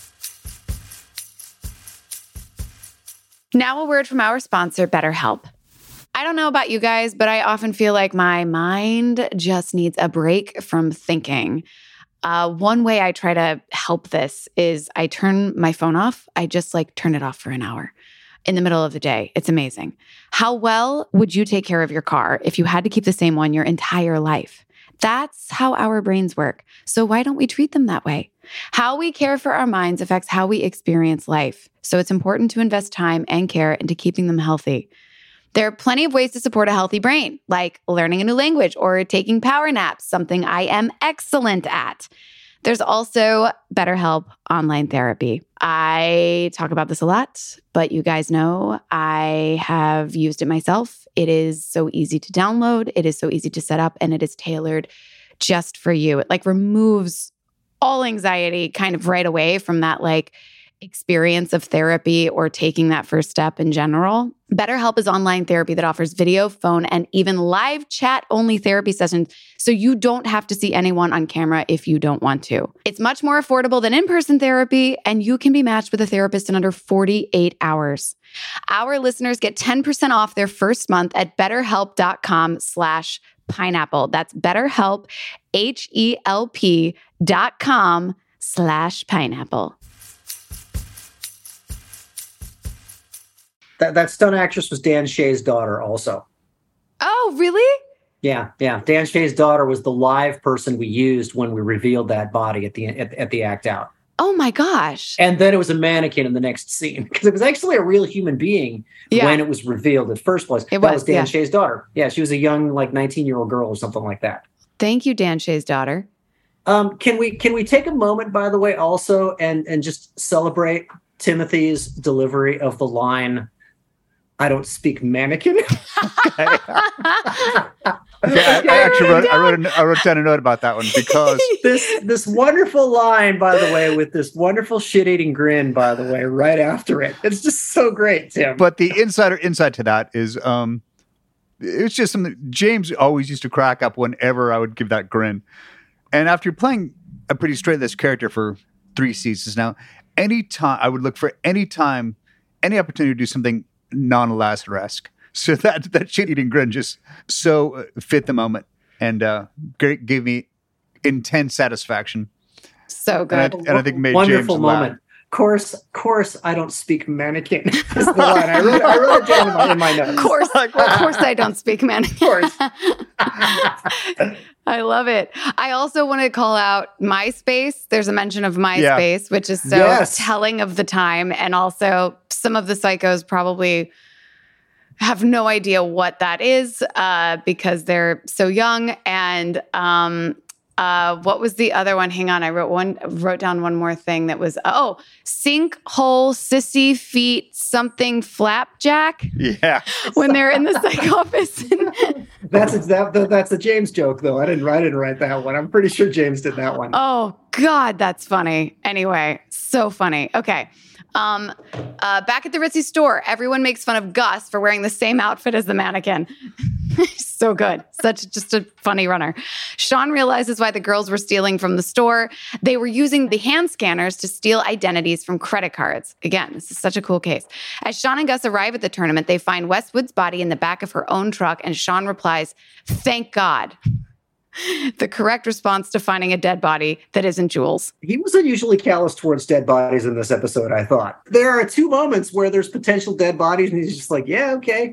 Now a word from our sponsor, BetterHelp. I don't know about you guys, but I often feel like my mind just needs a break from thinking. Uh, one way I try to help this is I turn my phone off. I just like turn it off for an hour in the middle of the day. It's amazing. How well would you take care of your car if you had to keep the same one your entire life? That's how our brains work. So why don't we treat them that way? How we care for our minds affects how we experience life. So it's important to invest time and care into keeping them healthy. There are plenty of ways to support a healthy brain, like learning a new language or taking power naps, something I am excellent at. There's also BetterHelp online therapy. I talk about this a lot, but you guys know I have used it myself. It is so easy to download. It is so easy to set up, and it is tailored just for you. It like removes all anxiety kind of right away from that like experience of therapy or taking that first step in general. BetterHelp is online therapy that offers video, phone, and even live chat-only therapy sessions, so you don't have to see anyone on camera if you don't want to. It's much more affordable than in-person therapy, and you can be matched with a therapist in under forty-eight hours. Our listeners get ten percent off their first month at betterhelp.com slash pineapple. That's BetterHelp, H-E-L-P dot com slash pineapple. That that stunt actress was Dan Shea's daughter also. Oh, really? Yeah, yeah. Dan Shea's daughter was the live person we used when we revealed that body at the at, at the act out. Oh my gosh. And then it was a mannequin in the next scene because it was actually a real human being yeah. when it was revealed at first place. It that was, was Dan yeah. Shea's daughter. Yeah, she was a young like nineteen-year-old girl or something like that. Thank you, Dan Shea's daughter. Um, can we can we take a moment, by the way, also and and just celebrate Timothy's delivery of the line, "I don't speak mannequin." Okay. okay, I, I actually wrote, I wrote, a, I wrote down a note about that one because this this wonderful line, by the way, with this wonderful shit-eating grin, by the way, right after it. It's just so great, Tim. But the insider insight to that is, um, it's just something James always used to crack up whenever I would give that grin. And after playing a pretty straight-laced character for three seasons now, any time I would look for any time, any opportunity to do something non-Lassiter-esque. So that that shit-eating grin just so fit the moment and uh, gave me intense satisfaction. So good. And I, and I think made Wonderful James moment. laugh. Course, course, I don't speak mannequin. Is the line. I wrote, I wrote it down in my, in my notes. Of course, of course, I don't speak mannequin. Of course. I love it. I also want to call out MySpace. There's a mention of MySpace, yeah. which is so yes. telling of the time. And also some of the psychos probably have no idea what that is uh, because they're so young. And um, uh, what was the other one? Hang on. I wrote one, wrote down one more thing that was, oh, sinkhole, sissy feet, something flapjack. Yeah. When they're in the psych office. That's that, that's a James joke, though. I didn't, I didn't write that one. I'm pretty sure James did that one. Oh, God, that's funny. Anyway, so funny. Okay. Um, uh, back at the Ritzy store, everyone makes fun of Gus for wearing the same outfit as the mannequin. So good. Such just a funny runner. Sean realizes why the girls were stealing from the store. They were using the hand scanners to steal identities from credit cards. Again, this is such a cool case. As Sean and Gus arrive at the tournament, they find Westwood's body in the back of her own truck, and Sean replies, "Thank God." The correct response to finding a dead body that isn't Jules. He was unusually callous towards dead bodies in this episode, I thought. There are two moments where there's potential dead bodies, and he's just like, yeah, okay.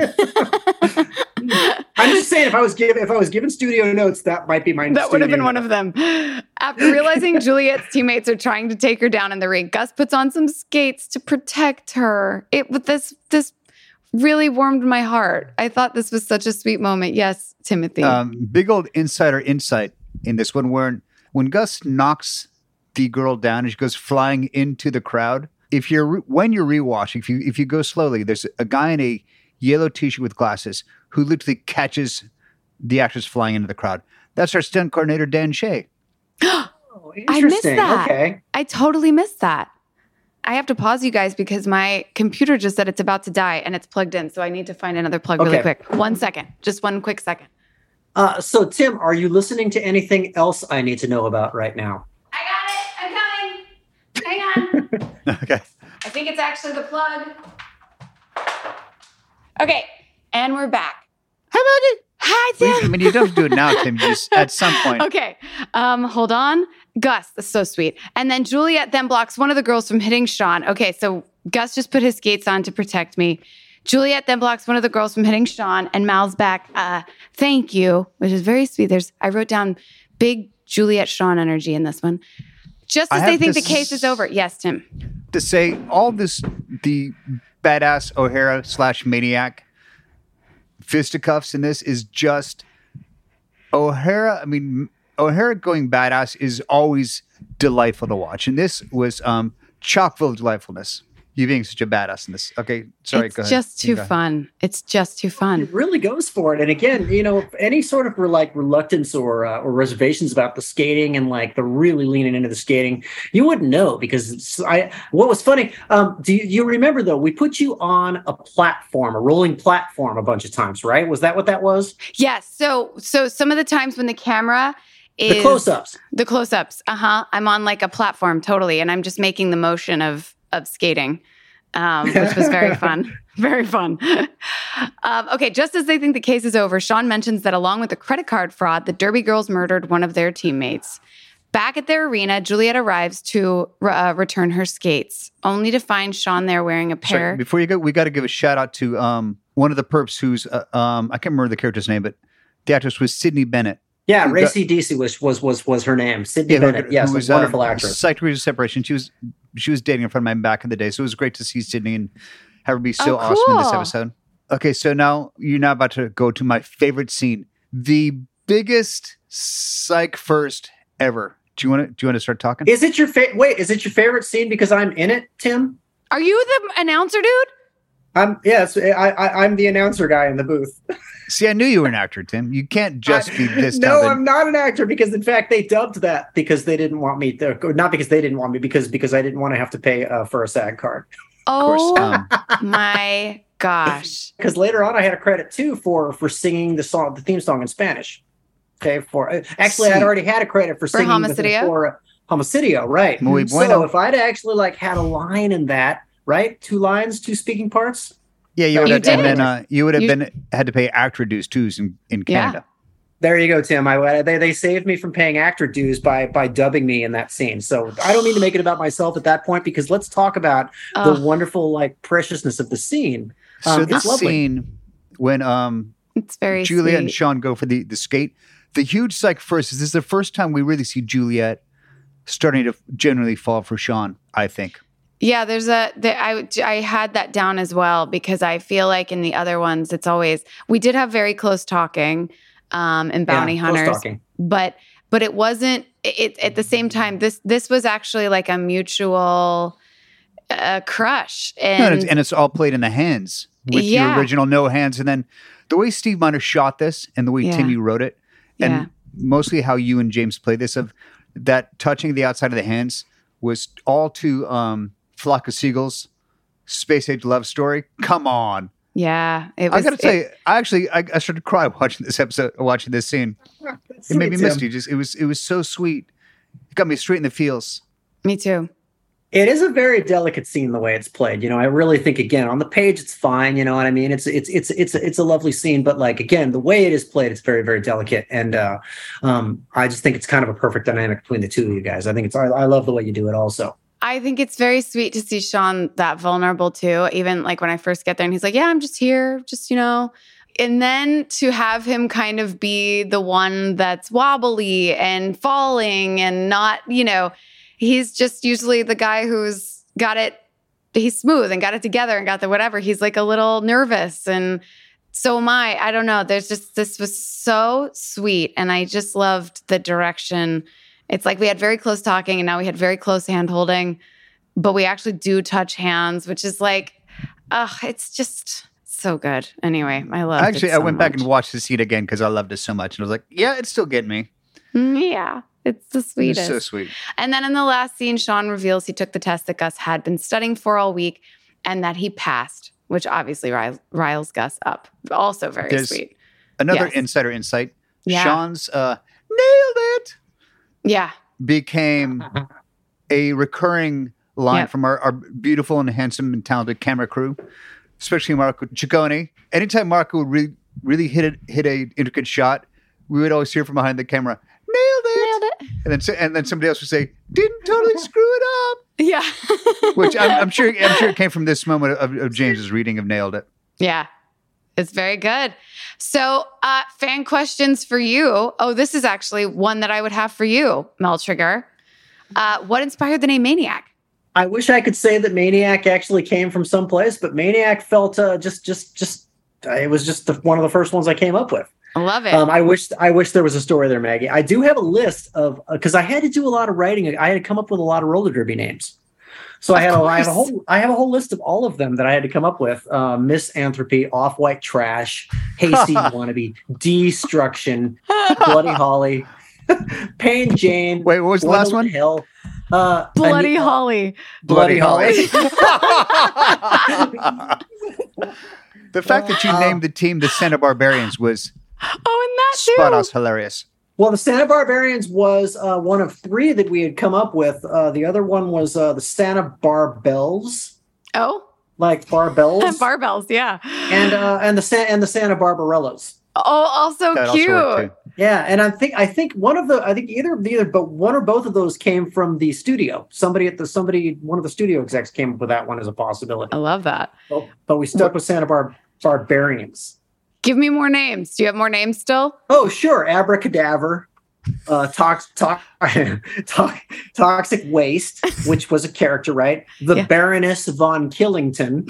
I'm just saying, if I was given if I was given studio notes, that might be my That would have been one of them. After realizing Juliet's teammates are trying to take her down in the ring, Gus puts on some skates to protect her. It with this this really warmed my heart. I thought this was such a sweet moment. Yes, Timothy. Um, big old insider insight in this one, where when Gus knocks the girl down and she goes flying into the crowd. If you're when you're rewatching, if you if you go slowly, there's a guy in a yellow t-shirt with glasses who literally catches the actress flying into the crowd. That's our stunt coordinator, Dan Shea. Oh, I missed that. Okay. I totally missed that. I have to pause you guys because my computer just said it's about to die and it's plugged in. So I need to find another plug really Okay. quick. One second. Just one quick second. Uh, so, Tim, are you listening to anything else I need to know about right now? I got it. I'm coming. Hang on. Okay. I think it's actually the plug. Okay. And we're back. How about it? Hi, Please, I Tim. mean, you don't have to do it now, Tim. You just at some point. Okay. Um, hold on. Gus, that's so sweet. And then Juliet then blocks one of the girls from hitting Sean. Okay, so Gus just put his skates on to protect me. Juliet then blocks one of the girls from hitting Sean and mouths back, uh, thank you, which is very sweet. There's I wrote down big Juliet Sean energy in this one. Just as I they have think to the case is s- over. Yes, Tim. To say all this, the badass O'Hara slash maniac fisticuffs in this is just O'Hara. I mean, O'Hara going badass is always delightful to watch. And this was um, chock full of delightfulness. You being such a badass in this. Okay, sorry, it's go ahead. just You too go ahead. fun. It's just too fun. It really goes for it. And again, you know, any sort of like reluctance or uh, or reservations about the skating and like the really leaning into the skating, you wouldn't know because it's, I. What was funny? Um, do you, you remember though? We put you on a platform, a rolling platform, a bunch of times, right? Was that what that was? Yes. So so some of the times when the camera is The close-ups. The close-ups. Uh-huh. I'm on like a platform totally, and I'm just making the motion of of skating, um, which was very fun. Very fun. um, okay, just as they think the case is over, Sean mentions that along with the credit card fraud, the Derby girls murdered one of their teammates. Back at their arena, Juliet arrives to uh, return her skates, only to find Sean there wearing a pair. Sorry, before you go, we got to give a shout out to um, one of the perps who's, uh, um, I can't remember the character's name, but the actress was Sydney Bennett. Yeah, Who Ray got- C. Deasy was was was was her name. Sydney Yeah, who- Bennett. Yes, who a was, wonderful um, actress. Psyched Reason Separation. She was she was dating a friend of mine back in the day, so it was great to see Sydney and have her be so Oh, awesome in this cool. episode. Okay, so now you're now about to go to my favorite scene, the biggest psych first ever. Do you want to do you want to start talking? Is it your fa- wait? Is it your favorite scene because I'm in it, Tim? Are you the announcer, dude? I'm yes. I, I I'm the announcer guy in the booth. See, I knew you were an actor, Tim. You can't just be this no, talented. I'm not an actor because, in fact, they dubbed that because they didn't want me. To, or not because they didn't want me, because because I didn't want to have to pay uh, for a SAG card. Oh Um, my gosh. Because later on, I had a credit too for for singing the song, the theme song in Spanish. Okay, for uh, actually, I'd See. already had a credit for For singing the- Homicidio? for uh, Homicidio, right? Muy So bueno. if I'd actually like had a line in that, right, two lines, two speaking parts. Yeah, you You would have, did? and then uh, you would have You- been had to pay actor dues too in, in Yeah. Canada. There you go, Tim. I they they saved me from paying actor dues by by dubbing me in that scene. So I don't mean to make it about myself at that point, because let's talk about Oh. the wonderful like preciousness of the scene. So Um, this it's lovely. scene when um It's very Juliet and sweet. Sean go for the, the skate, the huge psych first is this is the first time we really see Juliet starting to generally fall for Sean, I think. Yeah, there's a. The, I I had that down as well, because I feel like in the other ones, it's always we did have very close talking, um, in Bounty Yeah, close Hunters, talking. but but it wasn't. It at the same time. This this was actually like a mutual uh, crush, No, and, and it's, and it's all played in the hands with Yeah. the original no hands. And then the way Steve Miner shot this and the way Yeah. Timmy wrote it, and Yeah. mostly how you and James played this, of that touching the outside of the hands was all to um, Flock of Seagulls, Space Age Love Story. Come on. yeah, it was. I gotta tell it- you, I actually I, I started to cry watching this episode, watching this scene. It made me Sweet, misty. Tim. Just it was it was so sweet. It got me straight in the feels. me too. It is a very delicate scene the way it's played. You know, I really think again on the page it's fine. You know what I mean? It's it's it's it's it's a lovely scene, but like again, the way it is played, it's very very delicate, and uh, um, I just think it's kind of a perfect dynamic between the two of you guys. I think it's I, I love the way you do it. Also, I think it's very sweet to see Sean that vulnerable too. Even like when I first get there and he's like, yeah, I'm just here, just, you know. And then to have him kind of be the one that's wobbly and falling and not, you know, he's just usually the guy who's got it, he's smooth and got it together and got the whatever. He's like a little nervous, and so am I. I don't know. There's just, this was so sweet. And I just loved the direction. It's like we had very close talking and now we had very close hand holding, but we actually do touch hands, which is like, uh, it's just so good. Anyway, I love it. Actually, I so went back much. and watched the scene again because I loved it so much, and I was like, yeah, it's still getting me. Mm, yeah, it's the It was sweetest. so sweet. And then in the last scene, Sean reveals he took the test that Gus had been studying for all week and that he passed, which obviously riles, riles Gus up. Also very There's- sweet. Another Yes. insider insight. Yeah. Sean's uh, nailed it Yeah. became a recurring line Yep. from our, our beautiful and handsome and talented camera crew, especially Marco Ciccone. Anytime Marco would really, really hit it, hit a intricate shot, we would always hear from behind the camera, nailed it. Nailed it. And then, so- and then somebody else would say, didn't totally screw it up. Yeah. Which I'm, I'm sure, I'm sure it came from this moment of, of James's reading of Nailed It. Yeah. It's very good. So, uh, fan questions for you. Oh, this is actually one that I would have for you, Mel Trigger. Uh, what inspired the name Maniac? I wish I could say that Maniac actually came from someplace, but Maniac felt uh, just just just uh, it was just the, one of the first ones I came up with. I love it. Um, I wish I wish there was a story there, Maggie. I do have a list of because I had to do a lot of writing. I had to come up with a lot of roller derby names. So I Of had a, I have a course. whole I have a whole list of all of them that I had to come up with. Uh, Misanthropy, Off White Trash, Hayseed Wannabe, Destruction, Bloody Holly, Pain Jane. Wait, what was the last Gwendolyn one? Hill, uh, Bloody Ani- Holly. Bloody Holly. The fact that you Uh, named the team the Santa Barbarians was Oh, and that too. spot on hilarious. Well, the Santa Barbarians was uh, one of three that we had come up with. Uh, the other one was uh, the Santa Barbells, Oh, like barbells, barbells. Yeah. and uh, and the Sa- and the Santa Barbarellas. Oh, also That cute. also worked too. Yeah, and I think I think one of the I think either either but one or both of those came from the studio. Somebody at the somebody one of the studio execs came up with that one as a possibility. I love that. But, but we stuck with Santa Bar- Barbarians. Give me more names. Do you have more names still? Oh, sure, Abracadaver, uh, tox, tox, tox, Toxic Waste, which was a character, right? The Yeah. Baroness von Killington,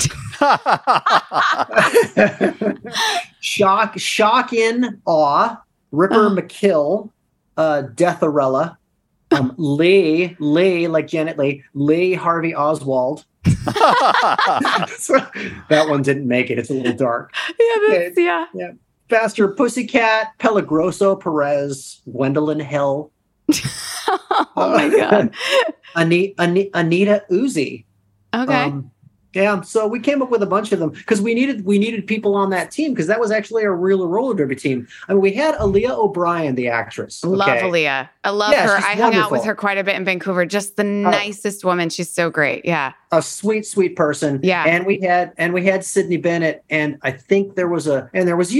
Shock, Shock in Awe, Ripper Oh. McKill, uh, Deatharella, um, Lee, Lee, like Janet Lee, Lee Harvey Oswald. So, that one didn't make it. It's a little dark. Yeah, that's, yeah. Faster Pussycat, Pelagroso Perez, Gwendolyn Hill, Oh my God. Anita, Anita, Anita Uzi. Okay. Um, yeah, so we came up with a bunch of them because we needed we needed people on that team because that was actually a real roller derby team. I mean, we had Aaliyah O'Brien, the actress. Love okay? Aaliyah. I love Yeah, her. she's I hung out wonderful. with her quite a bit in Vancouver. Just the nicest woman. She's so great. Yeah. A sweet, sweet person. Yeah. And we had and we had Sydney Bennett, and I think there was a and there was you.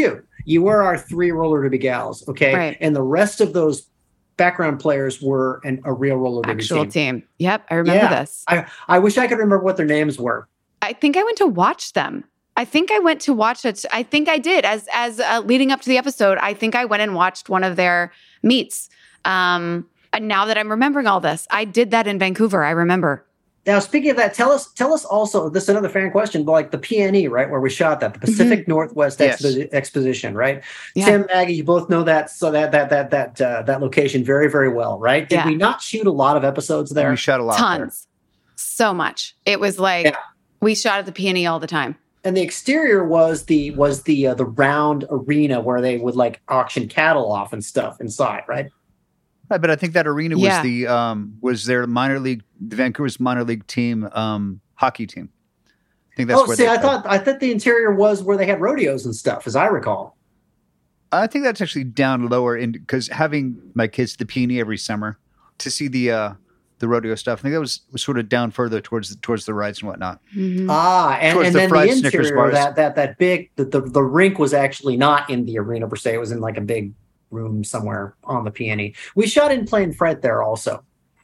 you were our three roller derby gals, okay? Right. And the rest of those background players were an, a real roller derby Actual team. team. Yep, I remember Yeah. this. I, I wish I could remember what their names were. I think I went to watch them. I think I went to watch it. I think I did. As as uh, leading up to the episode, I think I went and watched one of their meets. Um, and now that I'm remembering all this, I did that in Vancouver. I remember. Now, speaking of that, tell us tell us also, this is another fan question, but like the P N E, right, where we shot that, the Pacific mm-hmm. Northwest yes. Expo- Exposition, right? Yeah. Tim, Maggie, you both know that, so that that that that uh, that location very, very well, right? Did yeah. we not shoot a lot of episodes there? We shot a lot. Tons. There. So much. It was like yeah. we shot at the P N E all the time. And the exterior was the was the uh, the round arena where they would like auction cattle off and stuff inside, right? Right, but I think that arena yeah. was the um, was their minor league, the Vancouver's minor league team um, hockey team. I think that's oh, where see, they I played. thought I thought the interior was where they had rodeos and stuff, as I recall. I think that's actually down lower, in because having my kids to the P N E every summer to see the uh, the rodeo stuff, I think that was, was sort of down further towards the, towards the rides and whatnot. Mm-hmm. Ah, and, and the then fried the Snickers interior, bars. that that that big, the, the the rink was actually not in the arena per se. It was in like a big room somewhere on the P N E. We shot in Plain Fred there also.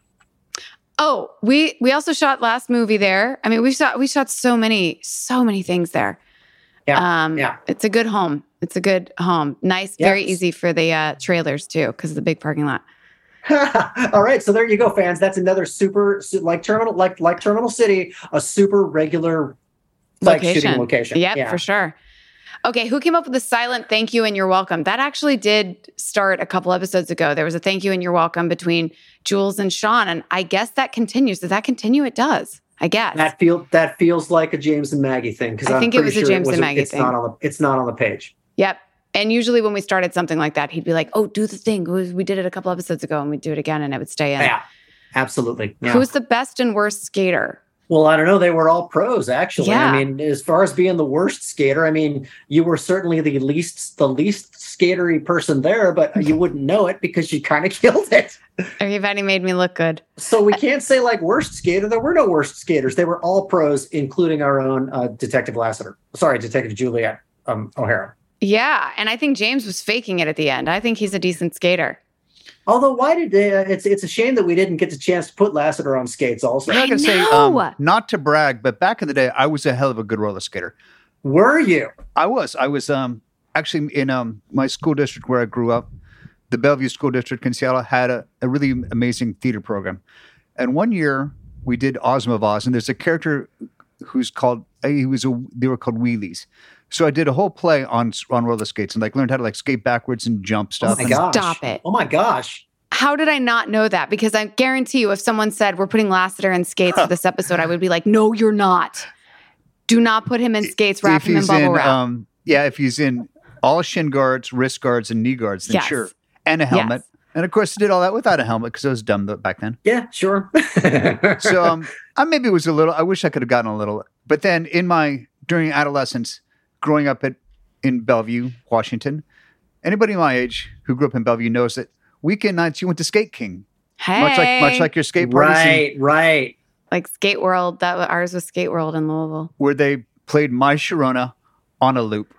Oh, we we also shot last movie there. I mean, we shot we shot so many so many things there. Yeah, um, yeah. It's a good home. It's a good home. Nice, yes. very easy for the uh, trailers too, because of the big parking lot. All right, so there you go, fans. That's another super like terminal like like Terminal City, a super regular like shooting location. Yep, yeah, for sure. Okay, who came up with the silent thank you and you're welcome? That actually did start a couple episodes ago. There was a thank you and you're welcome between Jules and Sean, and I guess that continues. Does that continue? It does, I guess. That feel that feels like a James and Maggie thing, because I I'm think it was sure a James it was and Maggie it's thing. Not on the, it's not on the page. Yep. And usually when we started something like that, he'd be like, "Oh, do the thing. We did it a couple episodes ago," and we'd do it again, and it would stay in. Yeah, absolutely. Yeah. Who's the best and worst skater? Well, I don't know. They were all pros, actually. Yeah. I mean, as far as being the worst skater, I mean, you were certainly the least the least skatery person there, but you wouldn't know it because you kind of killed it. Everybody made me look good. So we can't say like worst skater. There were no worst skaters. They were all pros, including our own uh, Detective Lassiter. Sorry, Detective Juliet um, O'Hara. Yeah, and I think James was faking it at the end. I think he's a decent skater. Although, why did they, uh, it's it's a shame that we didn't get the chance to put Lassiter on skates also. I'm not I gonna say, know. um, not to brag, but back in the day, I was a hell of a good roller skater. Were you? I was. I was um, actually in um, my school district where I grew up. The Bellevue School District in Seattle had a, a really amazing theater program. And one year we did Ozma of Oz, and there's a character who's called, he was a, they were called wheelies. So I did a whole play on on roller skates and like learned how to like skate backwards and jump stuff. Oh my gosh. Stop it. Oh my gosh. How did I not know that? Because I guarantee you, if someone said, we're putting Lassiter in skates for this episode, I would be like, no, you're not. Do not put him in skates, wrap If him in he's bubble in, wrap. Um, yeah, if he's in all shin guards, wrist guards, and knee guards, then Yes. sure. And a helmet. Yes. And of course, I did all that without a helmet because I was dumb back then. Yeah, sure. So um, I maybe was a little, I wish I could have gotten a little. But then in my, during adolescence, growing up at in Bellevue, Washington, anybody my age who grew up in Bellevue knows that weekend nights you went to Skate King. Hey. Much like much like your skate parties. Right, right. Like Skate World. That ours was Skate World in Louisville. Where they played My Sharona on a loop.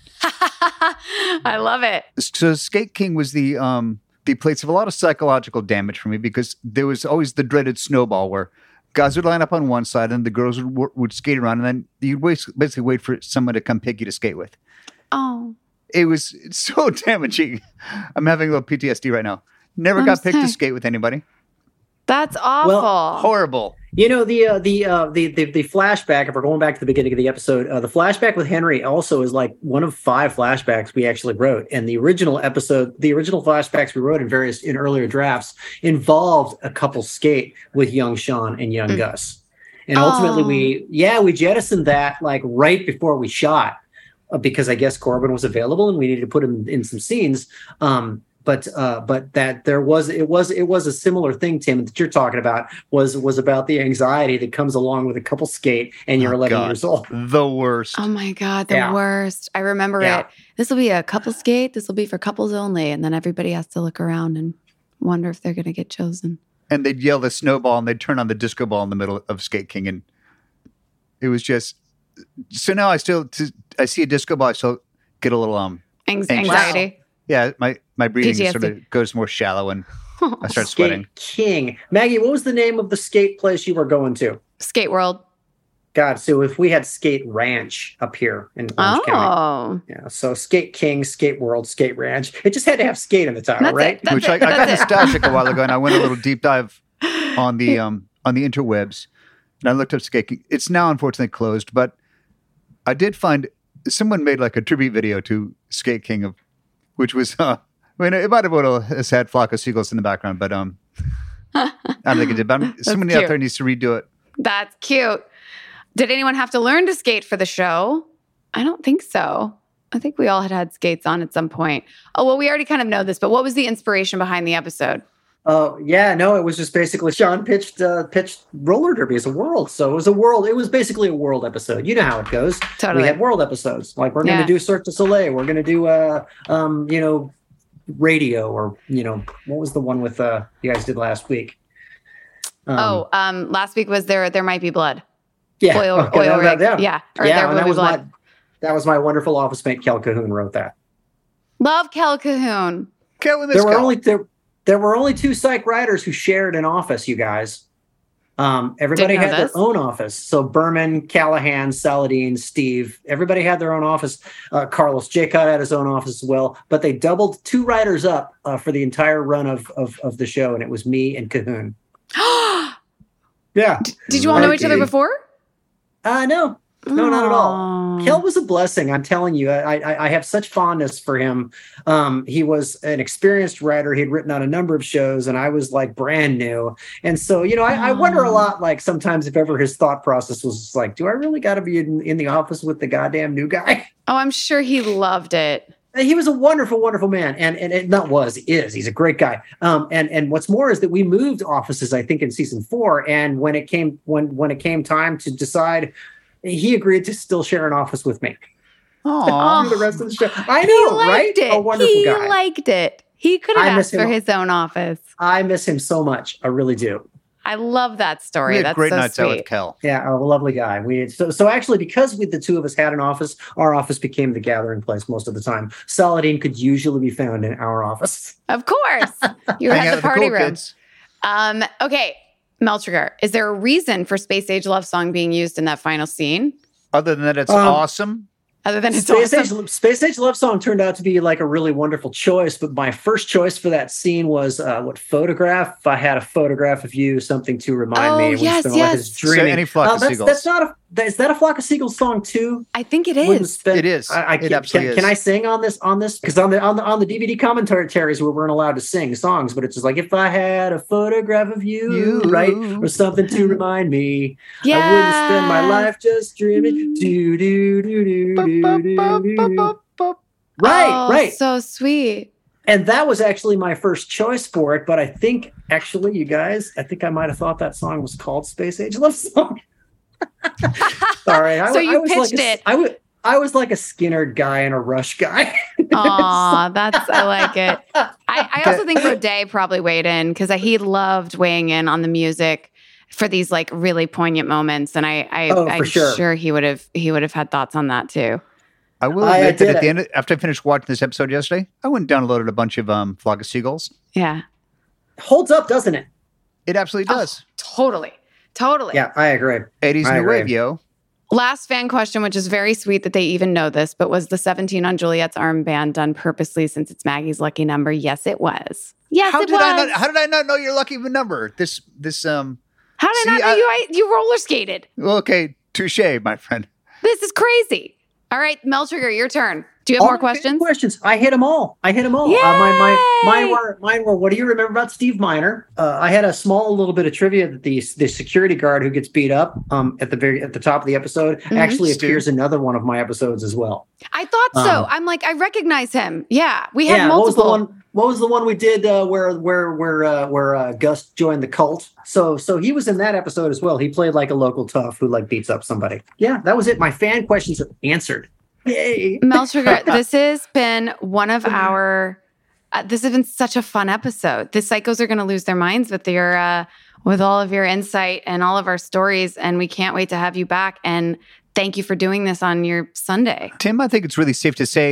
I love it. So Skate King was the um, the place of a lot of psychological damage for me because there was always the dreaded snowball where guys would line up on one side and the girls would, would skate around, and then you'd wait, basically wait for someone to come pick you to skate with. Oh. It was so damaging. I'm having a little P T S D right now. Never I'm got picked sorry. to skate with anybody. That's awful. Well, Horrible. You know, the uh, the, uh, the the the flashback, if we're going back to the beginning of the episode, uh, the flashback with Henry also is like one of five flashbacks we actually wrote. And the original episode, the original flashbacks we wrote in various in earlier drafts involved a couple skate with young Sean and young Mm. Gus. And ultimately Oh. we, yeah, we jettisoned that like right before we shot uh, because I guess Corbin was available and we needed to put him in some scenes. Um, But uh, but that there was it was it was a similar thing, Tim, that you're talking about was was about the anxiety that comes along with a couple skate and you're Oh, eleven God. years old. The worst. Oh my God, the Yeah. worst. I remember Yeah. it. This will be a couple skate. This will be for couples only. And then everybody has to look around and wonder if they're going to get chosen. And they'd yell the snowball and they'd turn on the disco ball in the middle of Skate King. And it was just, so now I still, to, I see a disco ball, I still get a little, um, Anx- Anxious. anxiety. Yeah, my, my breathing P T S D. sort of goes more shallow and I start Skate sweating. King. Maggie, what was the name of the skate place you were going to? Skate World. God, so if we had Skate Ranch up here in Orange County. Oh. Yeah, so Skate King, Skate World, Skate Ranch. It just had to have skate in the title, That's right? it. That's Which I, I it. got That's it. nostalgic a while ago, and I went a little deep dive on the um on the interwebs, and I looked up Skate King. It's now unfortunately closed, but I did find someone made like a tribute video to Skate King, of which was uh, I mean it might have been a sad flock of seagulls in the background, but um I don't think it did. But somebody out cute. there needs to redo it. That's cute. Did anyone have to learn to skate for the show? I don't think so. I think we all had had skates on at some point. Oh, well, we already kind of know this, but what was the inspiration behind the episode? Oh, yeah, no, it was just basically Sean pitched uh, pitched roller derby as a world. So it was a world. It was basically a world episode. You know how it goes. Totally. We have world episodes. Like we're going to Yeah. do Cirque du Soleil. We're going to do, uh, um, you know, radio or, you know, what was the one with uh, you guys did last week? Um, oh, um, last week was there. There might be blood. yeah. Oil, okay, oil that- rig. that- Yeah. Or yeah, there and will that be was blood. my that was my wonderful office mate Kel Cahoon wrote that. Love Kel Cahoon. Okay, we miss There were Cal. only there, there were only two psych writers who shared an office, you guys. Um, everybody Didn't know had this. their own office. So Berman, Callahan, Saladin, Steve, everybody had their own office. Uh, Carlos Jacot had his own office as well. But they doubled two writers up uh, for the entire run of, of of the show, and it was me and Cahoon. Yeah. Did you all know each other Lucky. before? Uh, no, no, not at all. Aw. Kel was a blessing. I'm telling you, I, I, I have such fondness for him. Um, he was an experienced writer. He'd written on a number of shows, and I was like brand new. And so, you know, I, I wonder a lot, like sometimes if ever his thought process was just like, do I really got to be in, in the office with the goddamn new guy? Oh, I'm sure he loved it. He was a wonderful, wonderful man, and and it not was is he's a great guy. Um, and and what's more is that we moved offices, I think, in season four. And when it came when when it came time to decide, he agreed to still share an office with me Aw. through the rest of the show. I He know, right? liked it. A wonderful he guy. liked it. He could have I miss asked for him. his own office. I miss him so much. I really do. I love that story. We had That's great so nights out with sweet. Kel. Yeah, a lovely guy. We so so actually because we the two of us had an office, our office became the gathering place most of the time. Saladin could usually be found in our office. Of course. You Hang out had the with the party cool room. kids. Um, okay, Meltriger, is there a reason for Space Age Love Song being used in that final scene? Other than that, it's Um, awesome. Other than it's Space awesome. Age, Space Age Love Song turned out to be like a really wonderful choice, but my first choice for that scene was uh, what photograph? If I had a photograph of you, something to remind Oh, me. when yes, spent all his yes. So dreaming. any flock Uh, of that's, seagulls. that's not a. that- Is that a Flock of Seagulls song too? I think it Wouldn't is. spend- It is. I, I It can, absolutely can, is. can I sing on this? On this? Because on the on the on the D V D commentaries we weren't allowed to sing songs, but it's just like if I had a photograph of you, You. right, or something to remind me, Yeah. I wouldn't spend my life just dreaming. Do do do do do do do. Right, Oh, right. So sweet. And that was actually my first choice for it. But I think, actually, you guys, I think I might have thought that song was called Space Age Love Song. Sorry. I, So you I was pitched like a, it. I, w- I was like a Skinner guy and a Rush guy. Aw, that's I like it. I, I also think Roday probably weighed in because he loved weighing in on the music for these like really poignant moments, and I, I Oh, for I'm sure. sure he would have he would have had thoughts on that too. I will I admit that did at the it. end, after I finished watching this episode yesterday, I went and downloaded a bunch of um, Flock of Seagulls. Yeah, Holds up, doesn't it? It absolutely Oh. does. totally, totally. Yeah, I agree. eighties I new agree. wave, yo. Last fan question, which is very sweet that they even know this, but was the seventeen on Juliet's armband done purposely since it's Maggie's lucky number? Yes, it was. Yes, How it did was. I not? How did I not know your lucky number? This this um. How did I See, not know I- you? I, you roller skated. Well, okay, touche, my friend. This is crazy. All right, Meltriger, your turn. Do you have All more the questions? Questions. I hit them all. I hit them all. Uh, my, my, mine were, mine were, what do you remember about Steve Miner? Uh, I had a small little bit of trivia that the, the security guard who gets beat up um, at the very, at the top of the episode Mhm. actually Stu. appears in another one of my episodes as well. I thought so. Um, I'm like, I recognize him. Yeah, we had Yeah. What was the multiple. one, what was the one we did uh, where, where, where, uh, where uh, Gus joined the cult? So, so he was in that episode as well. He played like a local tough who like beats up somebody. Yeah, that was it. My fan questions are answered. Yay. Meltriger, this has been one of our. Uh, this has been such a fun episode. The psychos are going to lose their minds with your, uh, with all of your insight and all of our stories, and we can't wait to have you back. And thank you for doing this on your Sunday. Tim, I think it's really safe to say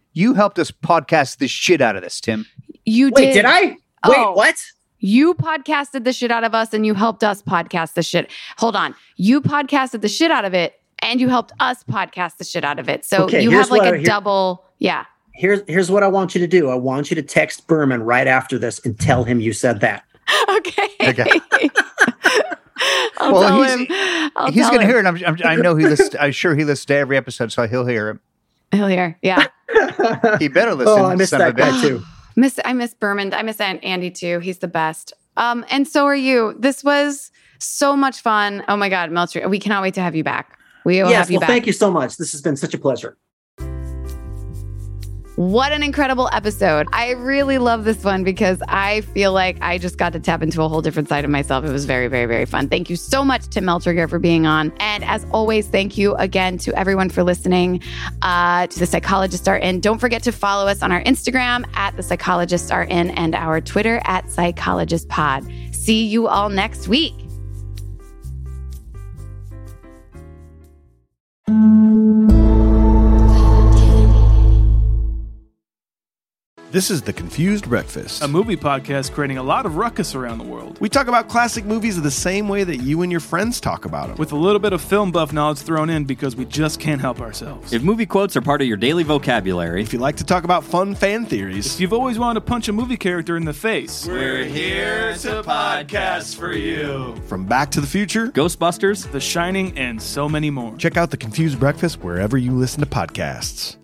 You helped us podcast the shit out of this, Tim. You Wait, did. did I? Wait, Oh. what? You podcasted the shit out of us and you helped us podcast the shit. Hold on. You podcasted the shit out of it and you helped us podcast the shit out of it. So Okay, you here's have like what a I- here- double. Yeah. Here's here's what I want you to do. I want you to text Berman right after this and tell him you said that. Okay. Okay. I'll Well, tell he's- him. I'll He's tell going to him. hear it. I'm, I'm, I know he listens. I'm sure he listens to every episode, so he'll hear it. He'll hear. Yeah. He better listen. Oh, I missed son of that a guy bitch. too. Miss I miss Berman. I miss An- Andy too. He's the best. Um, and so are you. This was so much fun. Oh my God, Melcher. We cannot wait to have you back. We will Yes, have you well, back. thank you so much. This has been such a pleasure. What an incredible episode. I really love this one because I feel like I just got to tap into a whole different side of myself. It was very, very, very fun. Thank you so much, Tim Meltriger, for being on. And as always, thank you again to everyone for listening uh, to The Psychologists Are In. Don't forget to follow us on our Instagram at The Psychologists Are In and our Twitter at PsychologistPod. See you all next week. This is The Confused Breakfast. A movie podcast creating a lot of ruckus around the world. We talk about classic movies the same way that you and your friends talk about them. With a little bit of film buff knowledge thrown in because we just can't help ourselves. If movie quotes are part of your daily vocabulary, If you like to talk about fun fan theories, If you've always wanted to punch a movie character in the face, we're here to podcast for you. From Back to the Future, Ghostbusters, The Shining, and so many more. check out The Confused Breakfast wherever you listen to podcasts.